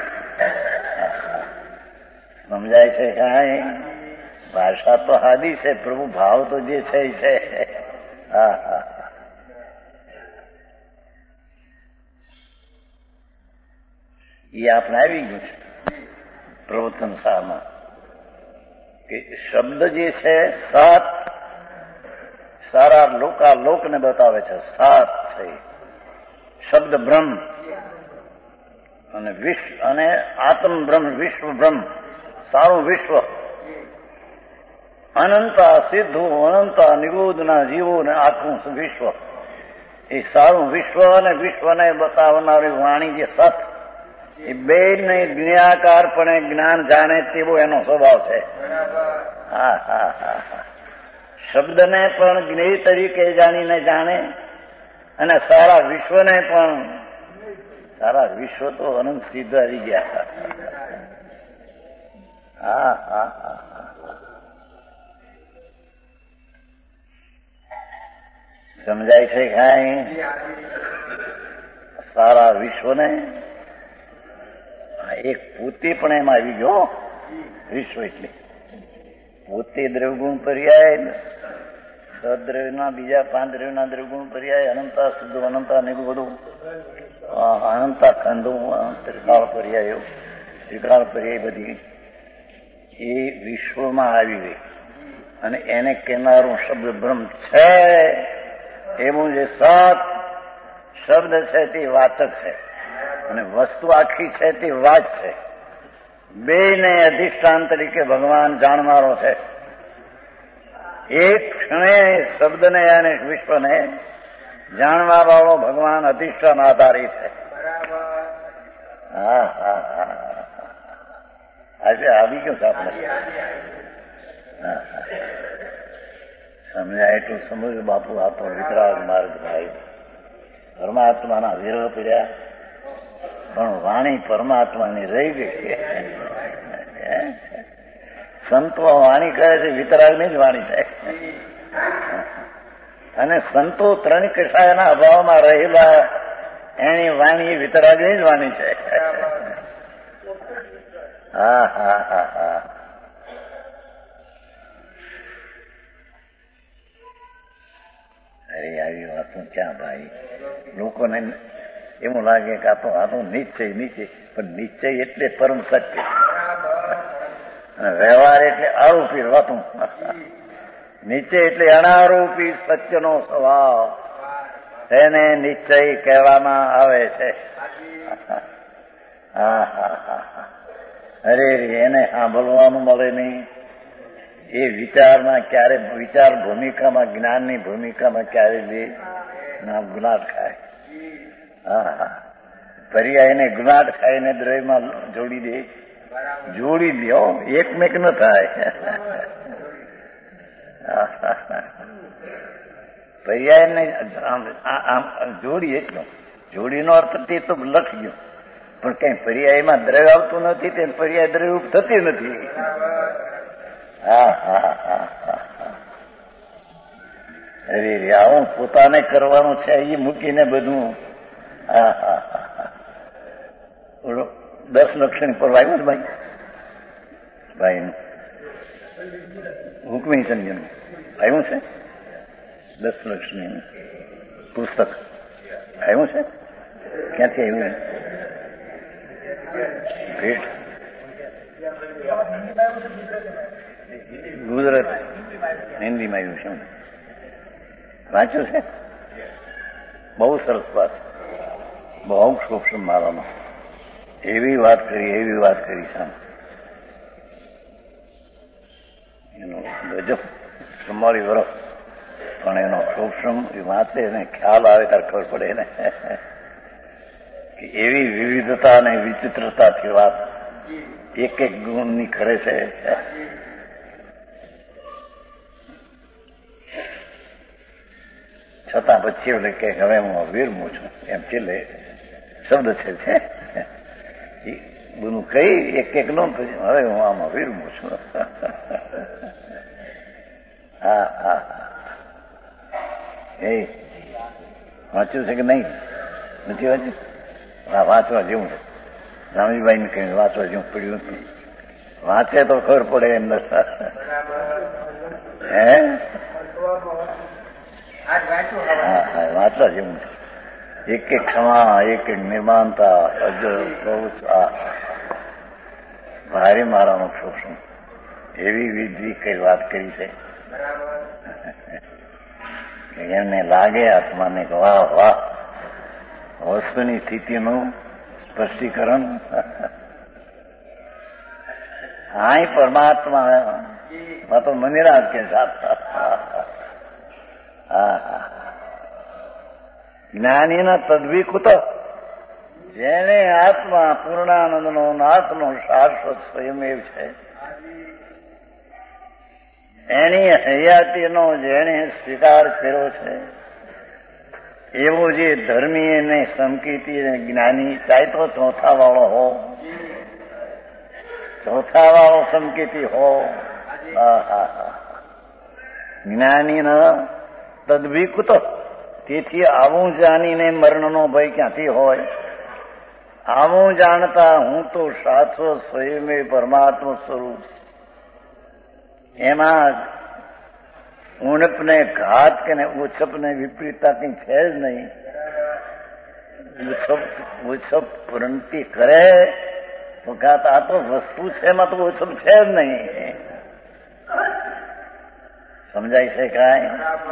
સમજાય છે કાંઈ? ભાષા તો હાદી છે, પ્રભુ ભાવ તો જે છે એ છે. હા હા, એ આપણે આવી ગયું છે પ્રવચન શાહમાં કે શબ્દ જે છે સાત સારા લોકને બતાવે છે. સાત છે શબ્દ બ્રહ્મ અને વિશ્વ અને આત્મ બ્રહ્મ, વિશ્વ બ્રહ્મ, સારું વિશ્વ, અનંતા સિદ્ધો, અનંતા નિગોદના જીવો ને આખું વિશ્વ. એ સારું વિશ્વ અને વિશ્વને બતાવનારી વાણી જે સત, એ બે ને જ્ઞાકારપણે જ્ઞાન જાણે તેવો એનો સ્વભાવ છે. હા હા હા હા, શબ્દને પણ જ્ઞેય તરીકે જાણીને જાણે અને સારા વિશ્વને પણ. સારા વિશ્વ તો અનંત સિદ્ધ આવી ગયા. હા હા હા, સમજાય છે કાંઈ? સારા વિશ્વને એક પોતે પણ એમાં આવી ગયો. વિશ્વ એટલે પોતે દ્રવગુણ પર્યાય, સદ્રવ્યના બીજા 5 દ્રવ્યના દ્રવગુણ પર્યાય, અનંતા શુદ્ધ, અનંતા નિગુણ, બધું અનંતા ખંડો, ત્રિકાળ પર્યાયો, ત્રિકાળ પર્યાય બધી એ વિશ્વમાં આવી ગઈ. અને એને કહેનારું શબ્દ બ્રહ્મ છે. એવું જે સત શબ્દ છે તે વાચક છે અને વસ્તુ આખી છે તે વાત છે. બેને અધિષ્ઠાન તરીકે ભગવાન જાણનારો છે. એક ક્ષણે શબ્દને અને વિશ્વને જાણવા વાળો ભગવાન અધિષ્ઠાન આધારી છે. હા હા હા, આજે આવી ગયું છે આપણે. સમજાય એટલું સમજ બાપુ. આ તો વિતરાગ માર્ગ ભાઈ. પરમાત્માના વિરહ પીડ્યા પણ વાણી પરમાત્માની રહી ગઈ. સંતો વાણી કહે છે વિતરાગની જ વાણી છે. અને સંતો 3 કષાયના અભાવમાં રહેલા એની વાણી વિતરાગની જ વાણી છે. હા હા હા હા, અરે આવી વાતો ક્યાં ભાઈ? લોકોને એવું લાગે કે આ તો નિશ્ચય નિશ્ચય, પણ નિશ્ચય એટલે પરમ સત્ય અને વ્યવહાર એટલે આરોપી વાતું. નિશ્ચય એટલે અનારોપી સત્યનો સ્વભાવ, તેને નિશ્ચય કહેવામાં આવે છે. હા હા હા, અરે એને સાંભળવાનું મળે નહીં. એ વિચારમાં ક્યારે, વિચાર ભૂમિકામાં, જ્ઞાનની ભૂમિકામાં ક્યારે લે ના ગુલાટ ખાય. હા હા, પર્યાયને ગુલાટ ખાઈને દ્રવ્યમાં જોડી દે. જોડી દો, એકમેક ન થાય. પર્યાયને જોડી એટલો, જોડીનો અર્થ તે તો લખી ગયો, પણ કઈ પર્યાયમાં દ્રવ્ય આવતું નથી, તે પર્યાય દ્રવ્ય થતી નથી. હા હા હા હા, અરે આવું પોતાને કરવાનું છે એ મૂકીને બધું. હા હા હા, 10 લક્ષણ પર આવ્યું છે ભાઈ, ભાઈનું હુકમી સંજન આવ્યું છે. 10 લક્ષણી પુસ્તક આવ્યું છે. ક્યાંથી આવ્યું? ભેટ ગુજરાત હિન્દીમાં આવ્યું છે. વાંચ્યું છે? બહુ સરસ વાત, બહુ સૂક્ષ્મ મારામાં. એવી વાત કરી સામ એનો ગજબ 44 વર્ષ પણ એનો સૂક્ષ્મ વાંચે ને ખ્યાલ આવે ત્યારે ખબર પડે ને કે એવી વિવિધતા અને વિચિત્રતાથી વાત એક એક ગુણની કરે છે. છતાં પછી એટલે કે હવે હું વિરમું છું એમ છેલ્લે શબ્દ છે બધું કઈ એક એક નો હવે હું આમાં વિરમું છું. હા હા એ વાંચ્યું છે કે નહીં? નથી વાંચ્યું? હા વાંચવા જેવું છે. રામજીભાઈ ને કઈ વાંચવા જેવું પડ્યું હતું. વાંચે તો ખબર પડે અંદર. હે વાંચવા જેવું છે. એક એક ક્ષમા, એક એક નિર્માણતા, અજર શૌચ, ભારે મારાનો શોષણ એવી વિધિ કઈ વાત કરી છે. એમને લાગે આત્માને કે વાહ વાહ વસ્તુની સ્થિતિનું સ્પષ્ટીકરણ. હા પરમાત્મા તો મનિરાજ કે જ્ઞાનીના તદ્વિકુત જેને આત્મા પૂર્ણાનંદનો નાથનો શાશ્વત સ્વયંમેવ છે એની હયાતીનો જેણે સ્વીકાર કર્યો છે એવો જે ધર્મી અને સમકીતી અને જ્ઞાની ચાહે તો ચોથા વાળો સમકીતી હો જ્ઞાનીના તદ્વિકુત તેથી આવું જાણીને મરણનો ભય ક્યાંથી હોય? આવું જાણતા હું તો શાશ્વત સ્વયં પરમાત્મા સ્વરૂપ એમાં ઉણપને ઘાત કે ઉછપને વિપરીતતા કઈ છે જ નહીં. ઉછપ પ્રંતિ કરે તો ઘાત આ તો વસ્તુ છે એમાં તો ઉછપ છે જ નહીં. સમજાય છે કાંઈ?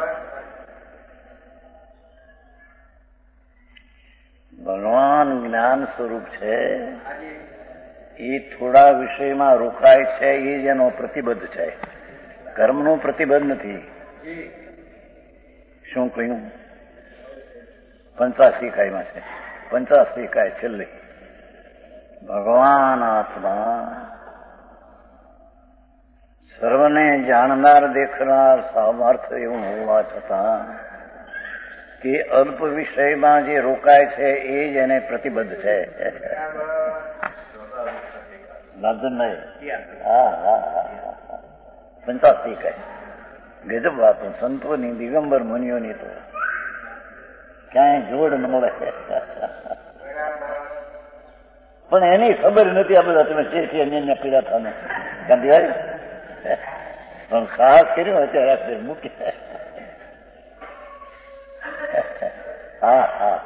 ભગવાન જ્ઞાન સ્વરૂપ છે એ થોડા વિષયમાં રોકાય છે એ જ એનો પ્રતિબદ્ધ છે. કર્મનો પ્રતિબદ્ધ નથી. શું કહ્યું? 85 કાયમાં છે. 85 કાય છેલ્લી ભગવાન આત્મા સર્વને જાણનાર દેખનાર સામર્થ્ય એવું હોવા છતાં કે અલ્પ વિષયમાં જે રોકાય છે એ જ એને પ્રતિબદ્ધ છે. હા 85 કહે ગજબ વાતો સંતોની દિગંબર મુનિઓની તો ક્યાંય જોડ ન મળે. પણ એની ખબર નથી આ બધા તમે છે અન્ય પીડા થવાને ગાંધીભાઈ પણ ખાસ કર્યું અત્યારે મૂકી. હા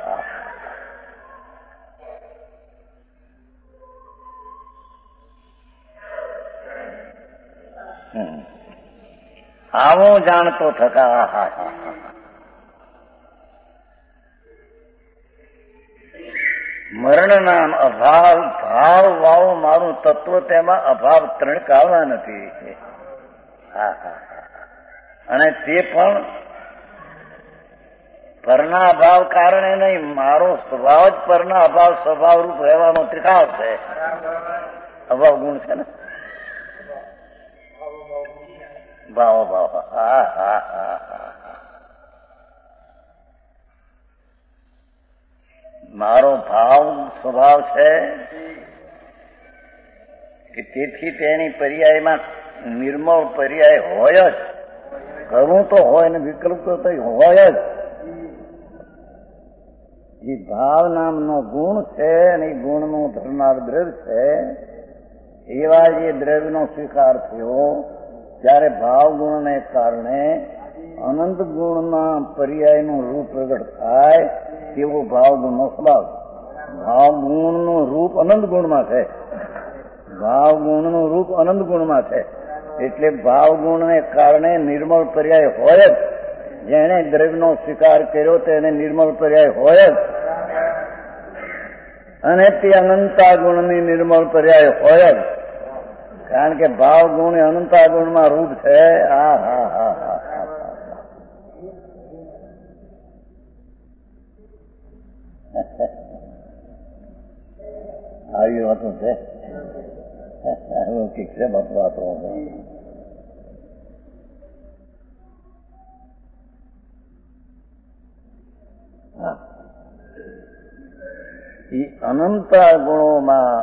આવું જાણતો થકા મરણના અભાવ ભાવ વાવ મારું તત્વ તેમાં અભાવ ત્રણકાવના નથી. અને તે પણ પરના અભાવ કારણે નહીં, મારો સ્વભાવ જ પરના અભાવ સ્વભાવ રૂપ રહેવાનો ત્રિકાળ છે. અભાવ ગુણ છે ને ભાવ મારો ભાવ સ્વભાવ છે કે તેથી તેની પર્યાયમાં નિર્મળ પર્યાય હોય જ. કરવું તો હોય ને વિકલ્પ તો હોય જ. એ ભાવ નામનો ગુણ છે અને એ ગુણનું ધરનાર દ્રવ્ય છે. એવા જે દ્રવ્યનો સ્વીકાર થયો ત્યારે ભાવ ગુણને કારણે અનંત ગુણના પર્યાયનું રૂપ પ્રગટ થાય તેવો ભાવ ગુણનો સ્વભાવ. ભાવ ગુણનું રૂપ અનંત ગુણમાં છે. ભાવ ગુણનું રૂપ અનંત ગુણમાં છે. એટલે ભાવ ગુણને કારણે નિર્મળ પર્યાય હોય જ. જેણે દ્રવ્યનો સ્વીકાર કર્યો તેને નિર્મળ પર્યાય હોય જ. અને તે અનંતા ગુણની નિર્મળ પર્યાય હોય જ. કારણ કે ભાવ ગુણ અનંતા ગુણમાં રૂપ છે. આવી વાતો છે, લૌકિક છે વાતો. એ અનંત ગુણોમાં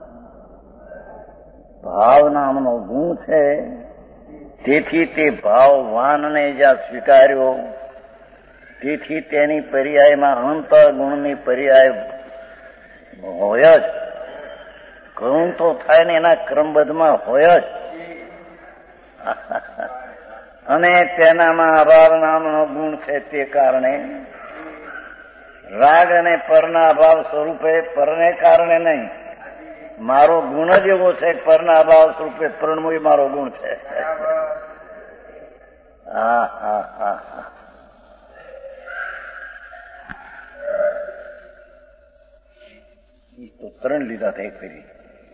ભાવ નામનો ગુણ છે. તેથી તે ભાવવાનને જ્યાં સ્વીકાર્યો, તેથી તેની પર્યાયમાં અનંત ગુણની પર્યાય હોય જ. ગુણ તો થાય ને એના ક્રમબદ્ધમાં હોય જ. અને તેનામાં અભાવ નામનો ગુણ છે. તે કારણે રાગ અને પરના અભાવ સ્વરૂપે, પરને કારણે નહીં, મારો ગુણ જ એવો છે. પરના અભાવ સ્વરૂપે પરણવું એ મારો ગુણ છે. હા હા હા હા. તો ત્રણ લીધા થાય ફરી.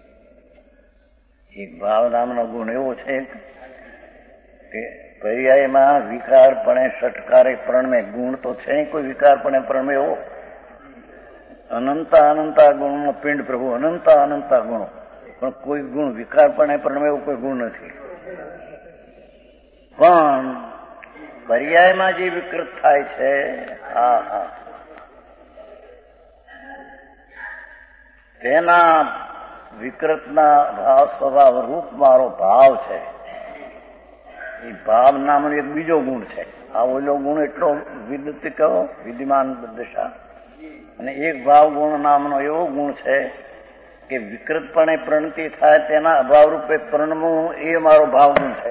એક ભાવ નામનો ગુણ એવો છે કે પર્યાયમાં વિકારપણે ષટકારે પ્રણમે. ગુણ તો છે નહીં કોઈ વિકારપણે પ્રણમે એવો. અનંતા ગુણનો પિંડ પ્રભુ, અનંતા ગુણો, પણ કોઈ ગુણ વિકારપણે પ્રણમે એવું કોઈ ગુણ નથી. પણ પર્યાયમાં જે વિકૃત થાય છે, હા હા, તેના વિકૃતના ભાવ સ્વભાવ રૂપ મારો ભાવ છે. એ ભાવ નામનો એક બીજો ગુણ છે. આ ઓલો ગુણ એટલો વિદ્યુત કહો, વિદ્યમાન દશા. અને એક ભાવ ગુણ નામનો એવો ગુણ છે કે વિકૃતપણે પ્રણતિ થાય તેના અભાવ રૂપે પ્રણમવું એ મારો ભાવ ગુણ છે.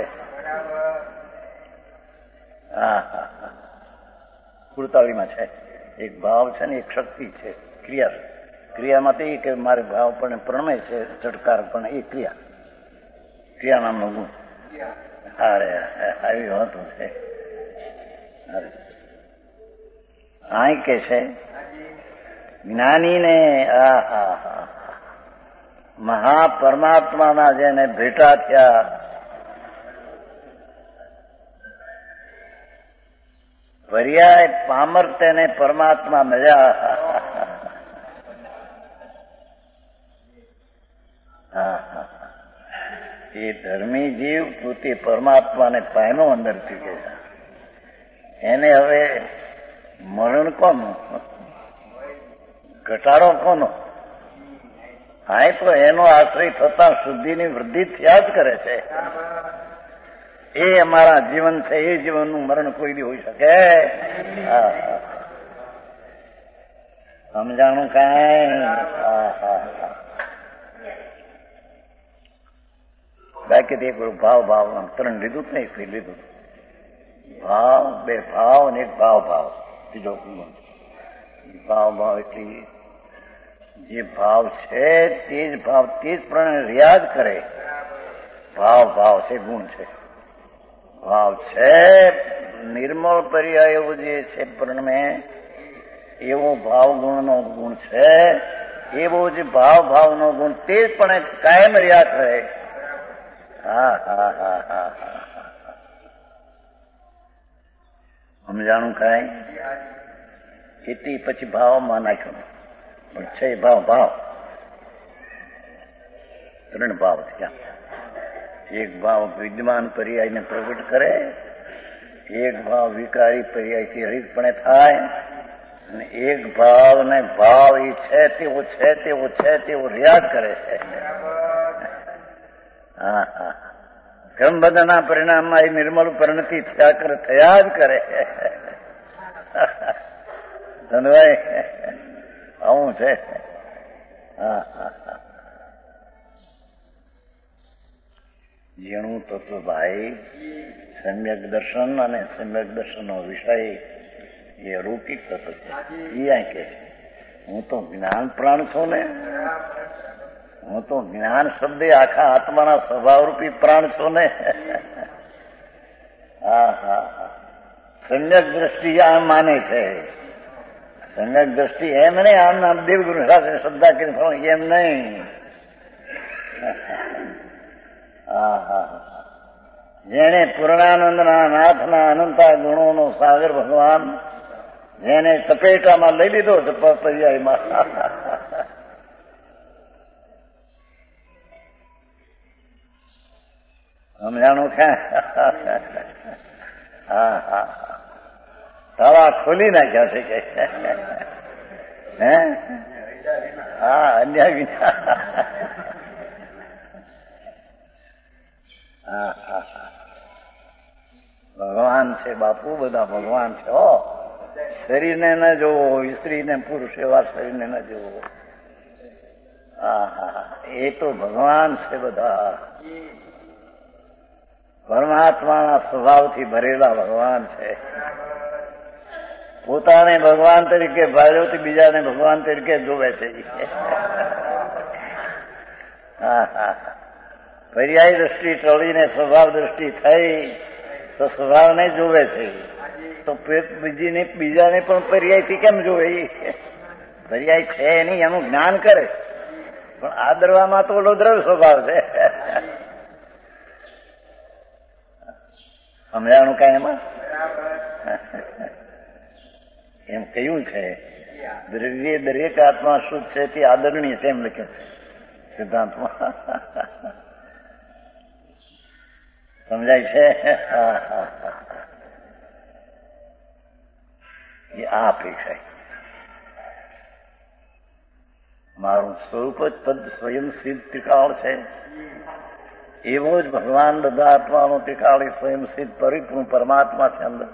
હા હા હા. 47માં છે. એક ભાવ છે ને એક શક્તિ છે. ક્રિયામાં તો એ કે મારે ભાવ પણ પ્રણમે છે, ચટકાર પણ એ ક્રિયા નામનો ગુણ. અરે આવી વાતો છે. અહીં કે છે જ્ઞાનીને મહાપરમાત્માના જેને ભેટા થયા, પર્યાય પામર તેને પરમાત્મા મળ્યા. એ ધર્મી જીવ પોતે પરમાત્માને પામ્યો અંદરથી કે એને હવે મરણ કોનું, ઘટાડો કોનો? હા, તો એનો આશ્રય થતા શુદ્ધિની વૃદ્ધિ થયા જ કરે છે. એ અમારા જીવન છે. એ જીવનનું મરણ કોઈ દી હોઈ શકે? સમજાણું કાંઈ? બાકી એક ભાવ ત્રણ લીધું જ નહીં, લીધું ભાવ, બે ભાવ અને એક ભાવ. બીજો ભાવ એટલે જે ભાવ છે તે જ ભાવ, તે જ પ્રમાણે રિયાઝ કરે. ભાવ છે, ગુણ છે. ભાવ છે નિર્મળ પર્યાય એવો જે છે પ્રણમે, એવો ભાવ ગુણનો ગુણ છે. એવો જે ભાવનો ગુણ તે જ પણ કાયમ રિયાઝ કરે. સમજાણું કાંઈ? ખેતી પછી ભાવમાં નાખ્યું, પણ છે ભાવ. ત્રણ ભાવ થયા. એક ભાવ વિદ્યમાન પર્યાયને પ્રગટ કરે, એક ભાવ વિકારી પર્યાયથી રહિતપણે થાય, અને એક ભાવ ને ભાવ એ છે તેવો રિયાઝ કરે છે. ક્રમબદ્ધના પરિણામમાં એ નિર્મળ પરિણતિ થયા જ કરે. ધનભાઈ આવું છે. ઝીણું તત્વ ભાઈ, સમ્યક દર્શન અને સમ્યક દર્શનનો વિષય એ અલૌકિક તત્વ છે. એ આ કે છે હું તો જ્ઞાન પ્રાણ છું ને, હું તો જ્ઞાન શબ્દે આખા આત્માના સ્વભાવરૂપી પ્રાણ છો ને. સમ્યક દ્રષ્ટિ આમ માને છે. સમ્યક દ્રષ્ટિ એમ નહીં, આમ નામ દેવગુરુ સાથે શ્રદ્ધા કરી એમ નહીં. જેને પૂર્ણાનંદના નાથના અનંતા ગુણોનો સાગર ભગવાન જેને ચપેટામાં લઈ લીધો છે પર્યાયમાં, સમજાણું છે? હા હા, તળા ખોલી નાખ્યા છે કે હે? હા, અન્યાય વિના. હા હા હા, ભગવાન છે બાપુ, બધા ભગવાન છે. હો, શરીરને ન જોવો, સ્ત્રીને પુરુષ એવા શરીરને ન જોવો. હા હા, એ તો ભગવાન છે બધા, પરમાત્માના સ્વભાવથી ભરેલા ભગવાન છે. પોતાને ભગવાન તરીકે ભાળ્યો, બીજાને ભગવાન તરીકે જોવે છે. હા હા, પર્યાય દ્રષ્ટિ ટળીને સ્વભાવ દ્રષ્ટિ થઈ તો સ્વભાવને જોવે છે. તો બીજાને પણ પર્યાયથી કેમ જોવે? પર્યાય છે નહીં એનું જ્ઞાન કરે, પણ આદરવામાં તો ઓલો દ્રવ્ય સ્વભાવ છે. સમજાણું કાંઈ એમાં? એમ કહ્યું છે, દ્રવ્ય દરેક આત્મા શુદ્ધ છે તે આદરણીય છે એમ લખે છે સિદ્ધાંતમાં. સમજાય છે? એ આ અપેક્ષા મારું સ્વરૂપ જ તદ સ્વયં સિદ્ધ ત્રિકાળ છે. એવો જ ભગવાન બધા આત્માનો ત્રિકાળ સ્વયં સિદ્ધ પરિપૂર્ણ પરમાત્મા છે અંદર.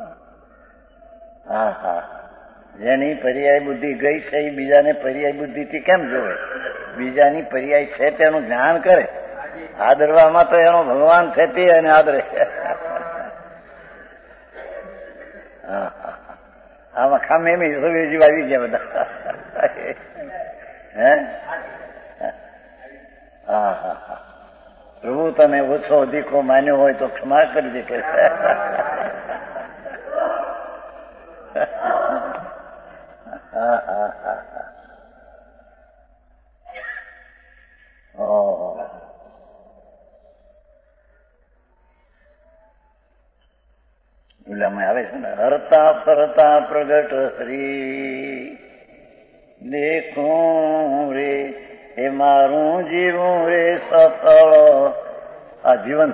હા હા, જેની પર્યાય બુદ્ધિ ગઈ છે એ બીજાને પર્યાય બુદ્ધિથી કેમ જોવે? બીજાની પર્યાય છે તેનું જ્ઞાન કરે. આદરવામાં તો એનો ભગવાન છે તે એને આદરે. હા હા, આમાં ખામે સવેજી આવી ગયા બધા. હે? હા હા હા, પ્રભુ તમે ઓછો અધિકો માન્યો હોય તો ક્ષમા કરજે કે. હા હા હા, ઓહો, ઓલામાં આવે છે ને, હરતા ફરતા પ્રગટ હરી દેખું રે, એ મારું જીવું રે સફળ. આ જીવન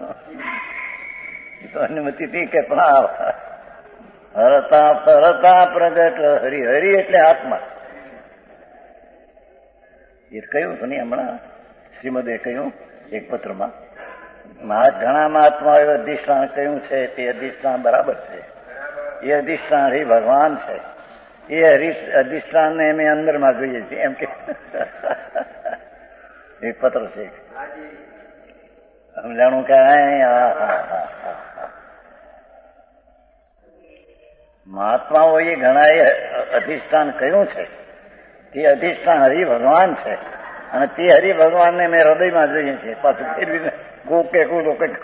તો અનુમતિથી કે પણ હરતા ફરતા પ્રગટ હરિ. હરિ એટલે આત્મા. એ કહ્યું છે ને હમણાં શ્રીમદે કહ્યું એક પત્રમાં, ઘણા મહાત્માઓએ અધિષ્ઠાન કહ્યું છે, તે અધિષ્ઠાન બરાબર છે. એ અધિષ્ઠાન હરિ ભગવાન છે. એ અધિષ્ઠાનને અમે અંદરમાં જોઈએ છીએ એમ કે એક પત્ર છે. સમજાણું કે મહાત્માઓએ ઘણાએ અધિષ્ઠાન કહ્યું છે. તે અધિષ્ઠાન હરિ ભગવાન છે, અને તે હરિ ભગવાનને મેં હૃદયમાં જોઈએ છીએ. પાછું ફેરવીને ગોકે કુદો કંઈક.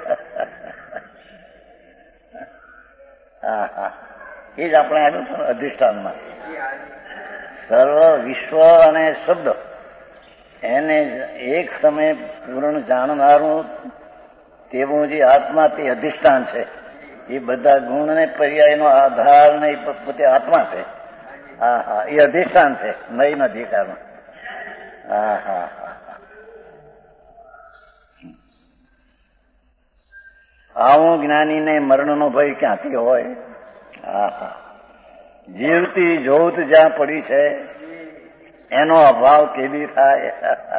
હા હા, એ જ આપણે આવ્યું છે અધિષ્ઠાનમાં. સર્વ વિશ્વ અને શબ્દ એને એક સમય પૂર્ણ જાણનારું તેવું જે આત્મા તે અધિષ્ઠાન છે. એ બધા ગુણને પર્યાયનો આધાર ને પોતે આત્મા છે. હા હા, એ અધિષ્ઠાન છે, નહીં અધિકારનું. હા હા હા, આવું જ્ઞાનીને મરણનો ભય ક્યાંથી હોય? હા હા, જીવતી જોત જ્યાં પડી છે એનો અભાવ કેવી થાય?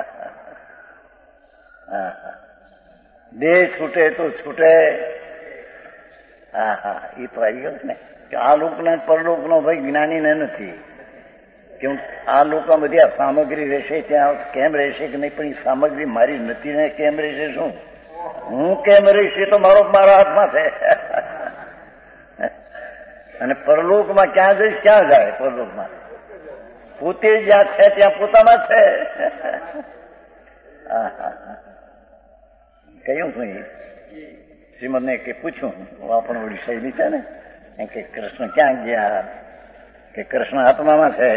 દેહ છૂટે તો છૂટે. હા હા, એ તો આવી ગયો ને કે આ લોકને પરલોકનો ભય જ્ઞાનીને નથી. કેમ આ લોકો બધી આ સામગ્રી રહેશે ત્યાં કેમ રહેશે કે નહીં, પણ એ સામગ્રી મારી નથી ને કેમ રહેશે? શું હું કેમ રહીશ એ તો મારા હાથમાં છે. અને પરલોકમાં ક્યાં જઈશ? ક્યાં જાય પરલોકમાં? પોતે જ્યાં છે ત્યાં પોતામાં છે. હા હા, કહ્યું છું એ શ્રીમદને કે પૂછ્યું, આપણું ઓડી શૈલી છે ને એમ કે કૃષ્ણ ક્યાં ગયા? કે કૃષ્ણ આત્મામાં છે.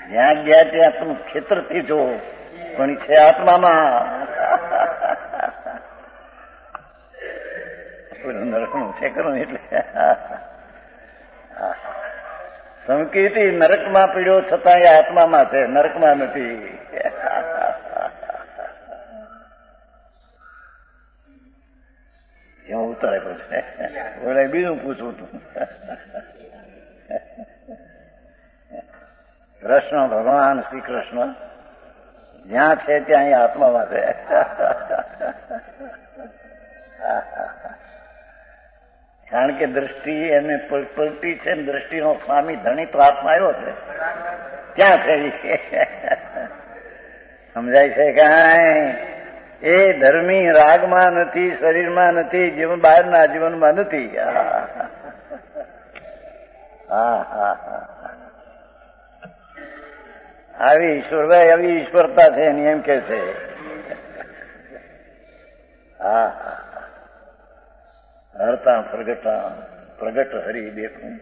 જ્યાં ગયા ત્યાં તું ક્ષેત્રથી જો, પણ છે આત્મામાં. નરકનું છે ખરું એટલે સંકેતી નરકમાં પીડ્યો છતાં એ આત્મામાં છે, નરકમાં નથી. એવું ઉતરે પછી બોલે બીજું પૂછવું તું. કૃષ્ણ ભગવાન શ્રી કૃષ્ણ જ્યાં છે ત્યાં એ આત્મામાં છે. કારણ કે દ્રષ્ટિ એને પલટી છે, દ્રષ્ટિનો સ્વામી ધણી તો આત્મા આવ્યો છે, ત્યાં છે. સમજાય છે કાંઈ? એ ધર્મી રાગમાં નથી, શરીરમાં નથી, જીવન બહારના જીવનમાં નથી. આવી ઈશ્વરભાઈ આવી ઈશ્વરતા છે એની એમ કે છે. હરતા પ્રગટા પ્રગટ હરી દેખું,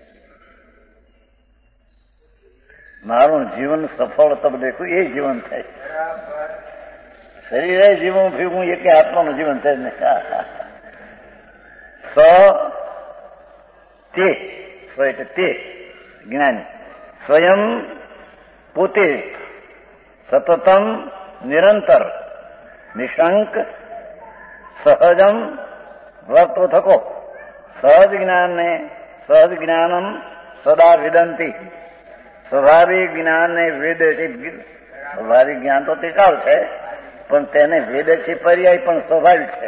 મારું જીવન સફળ તબ દેખું, એ જીવન છે. શરીરે જીવન ફીવું એટલે આત્માનું જીવન છે ને. એટલે તે જ્ઞાની સ્વયં પોતે સતતમ નિરંતર નિશંક સહજમ વર્તો થકો, સહજ જ્ઞાનમ સદા વિદંતી. સ્વાભાવિક જ્ઞાનને વેદે છે. સ્વાભાવિક જ્ઞાન તો તિકાવ છે, પણ તેને વેદે છે પર્યાય પણ સ્વાભાવિક છે.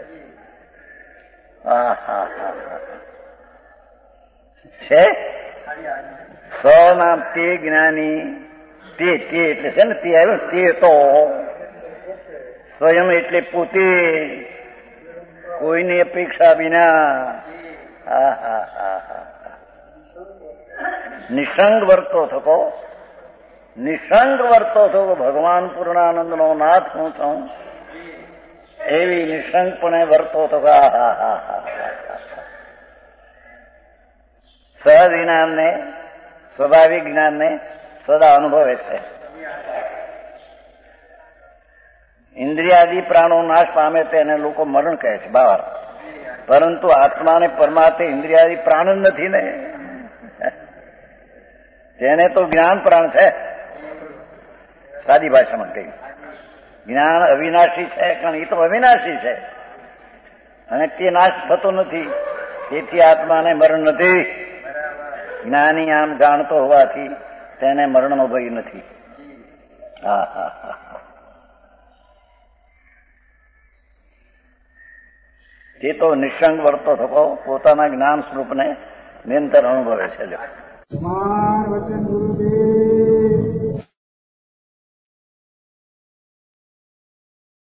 છે સ નામ તે જ્ઞાની, તે એટલે છે ને, તે આવ્યું તે તો સ્વયં એટલે પોતે, કોઈની અપેક્ષા વિના. નિસંગ વર્તો થકો, નિસંગ વર્તો થકો. ભગવાન પૂર્ણાનંદનો નાથ હું છું એવી નિસંગપણે વર્તો થકો. સહજ જ્ઞાનને, સ્વાભાવિક જ્ઞાનને સદા અનુભવે છે. ઇન્દ્રિયાદિ પ્રાણો નાશ પામે તેને લોકો મરણ કહે છે બહાર, પરંતુ આત્માને પરમાર્થે ઇન્દ્રિયાદિ પ્રાણ જ નથી ને. તેને તો જ્ઞાન પ્રાણ છે. સાદી ભાષામાં કહ્યું, જ્ઞાન અવિનાશી છે, કારણ એ તો અવિનાશી છે અને તે નાશ થતો નથી, તેથી આત્માને મરણ નથી. જ્ઞાની આમ જાણતો હોવાથી તેને મરણનો ભય નથી. તે તો નિસંગ વર્તો થકો, પોતાના જ્ઞાન સ્વરૂપને નિરંતર અનુભવે છે. વચન ગુરુદેવ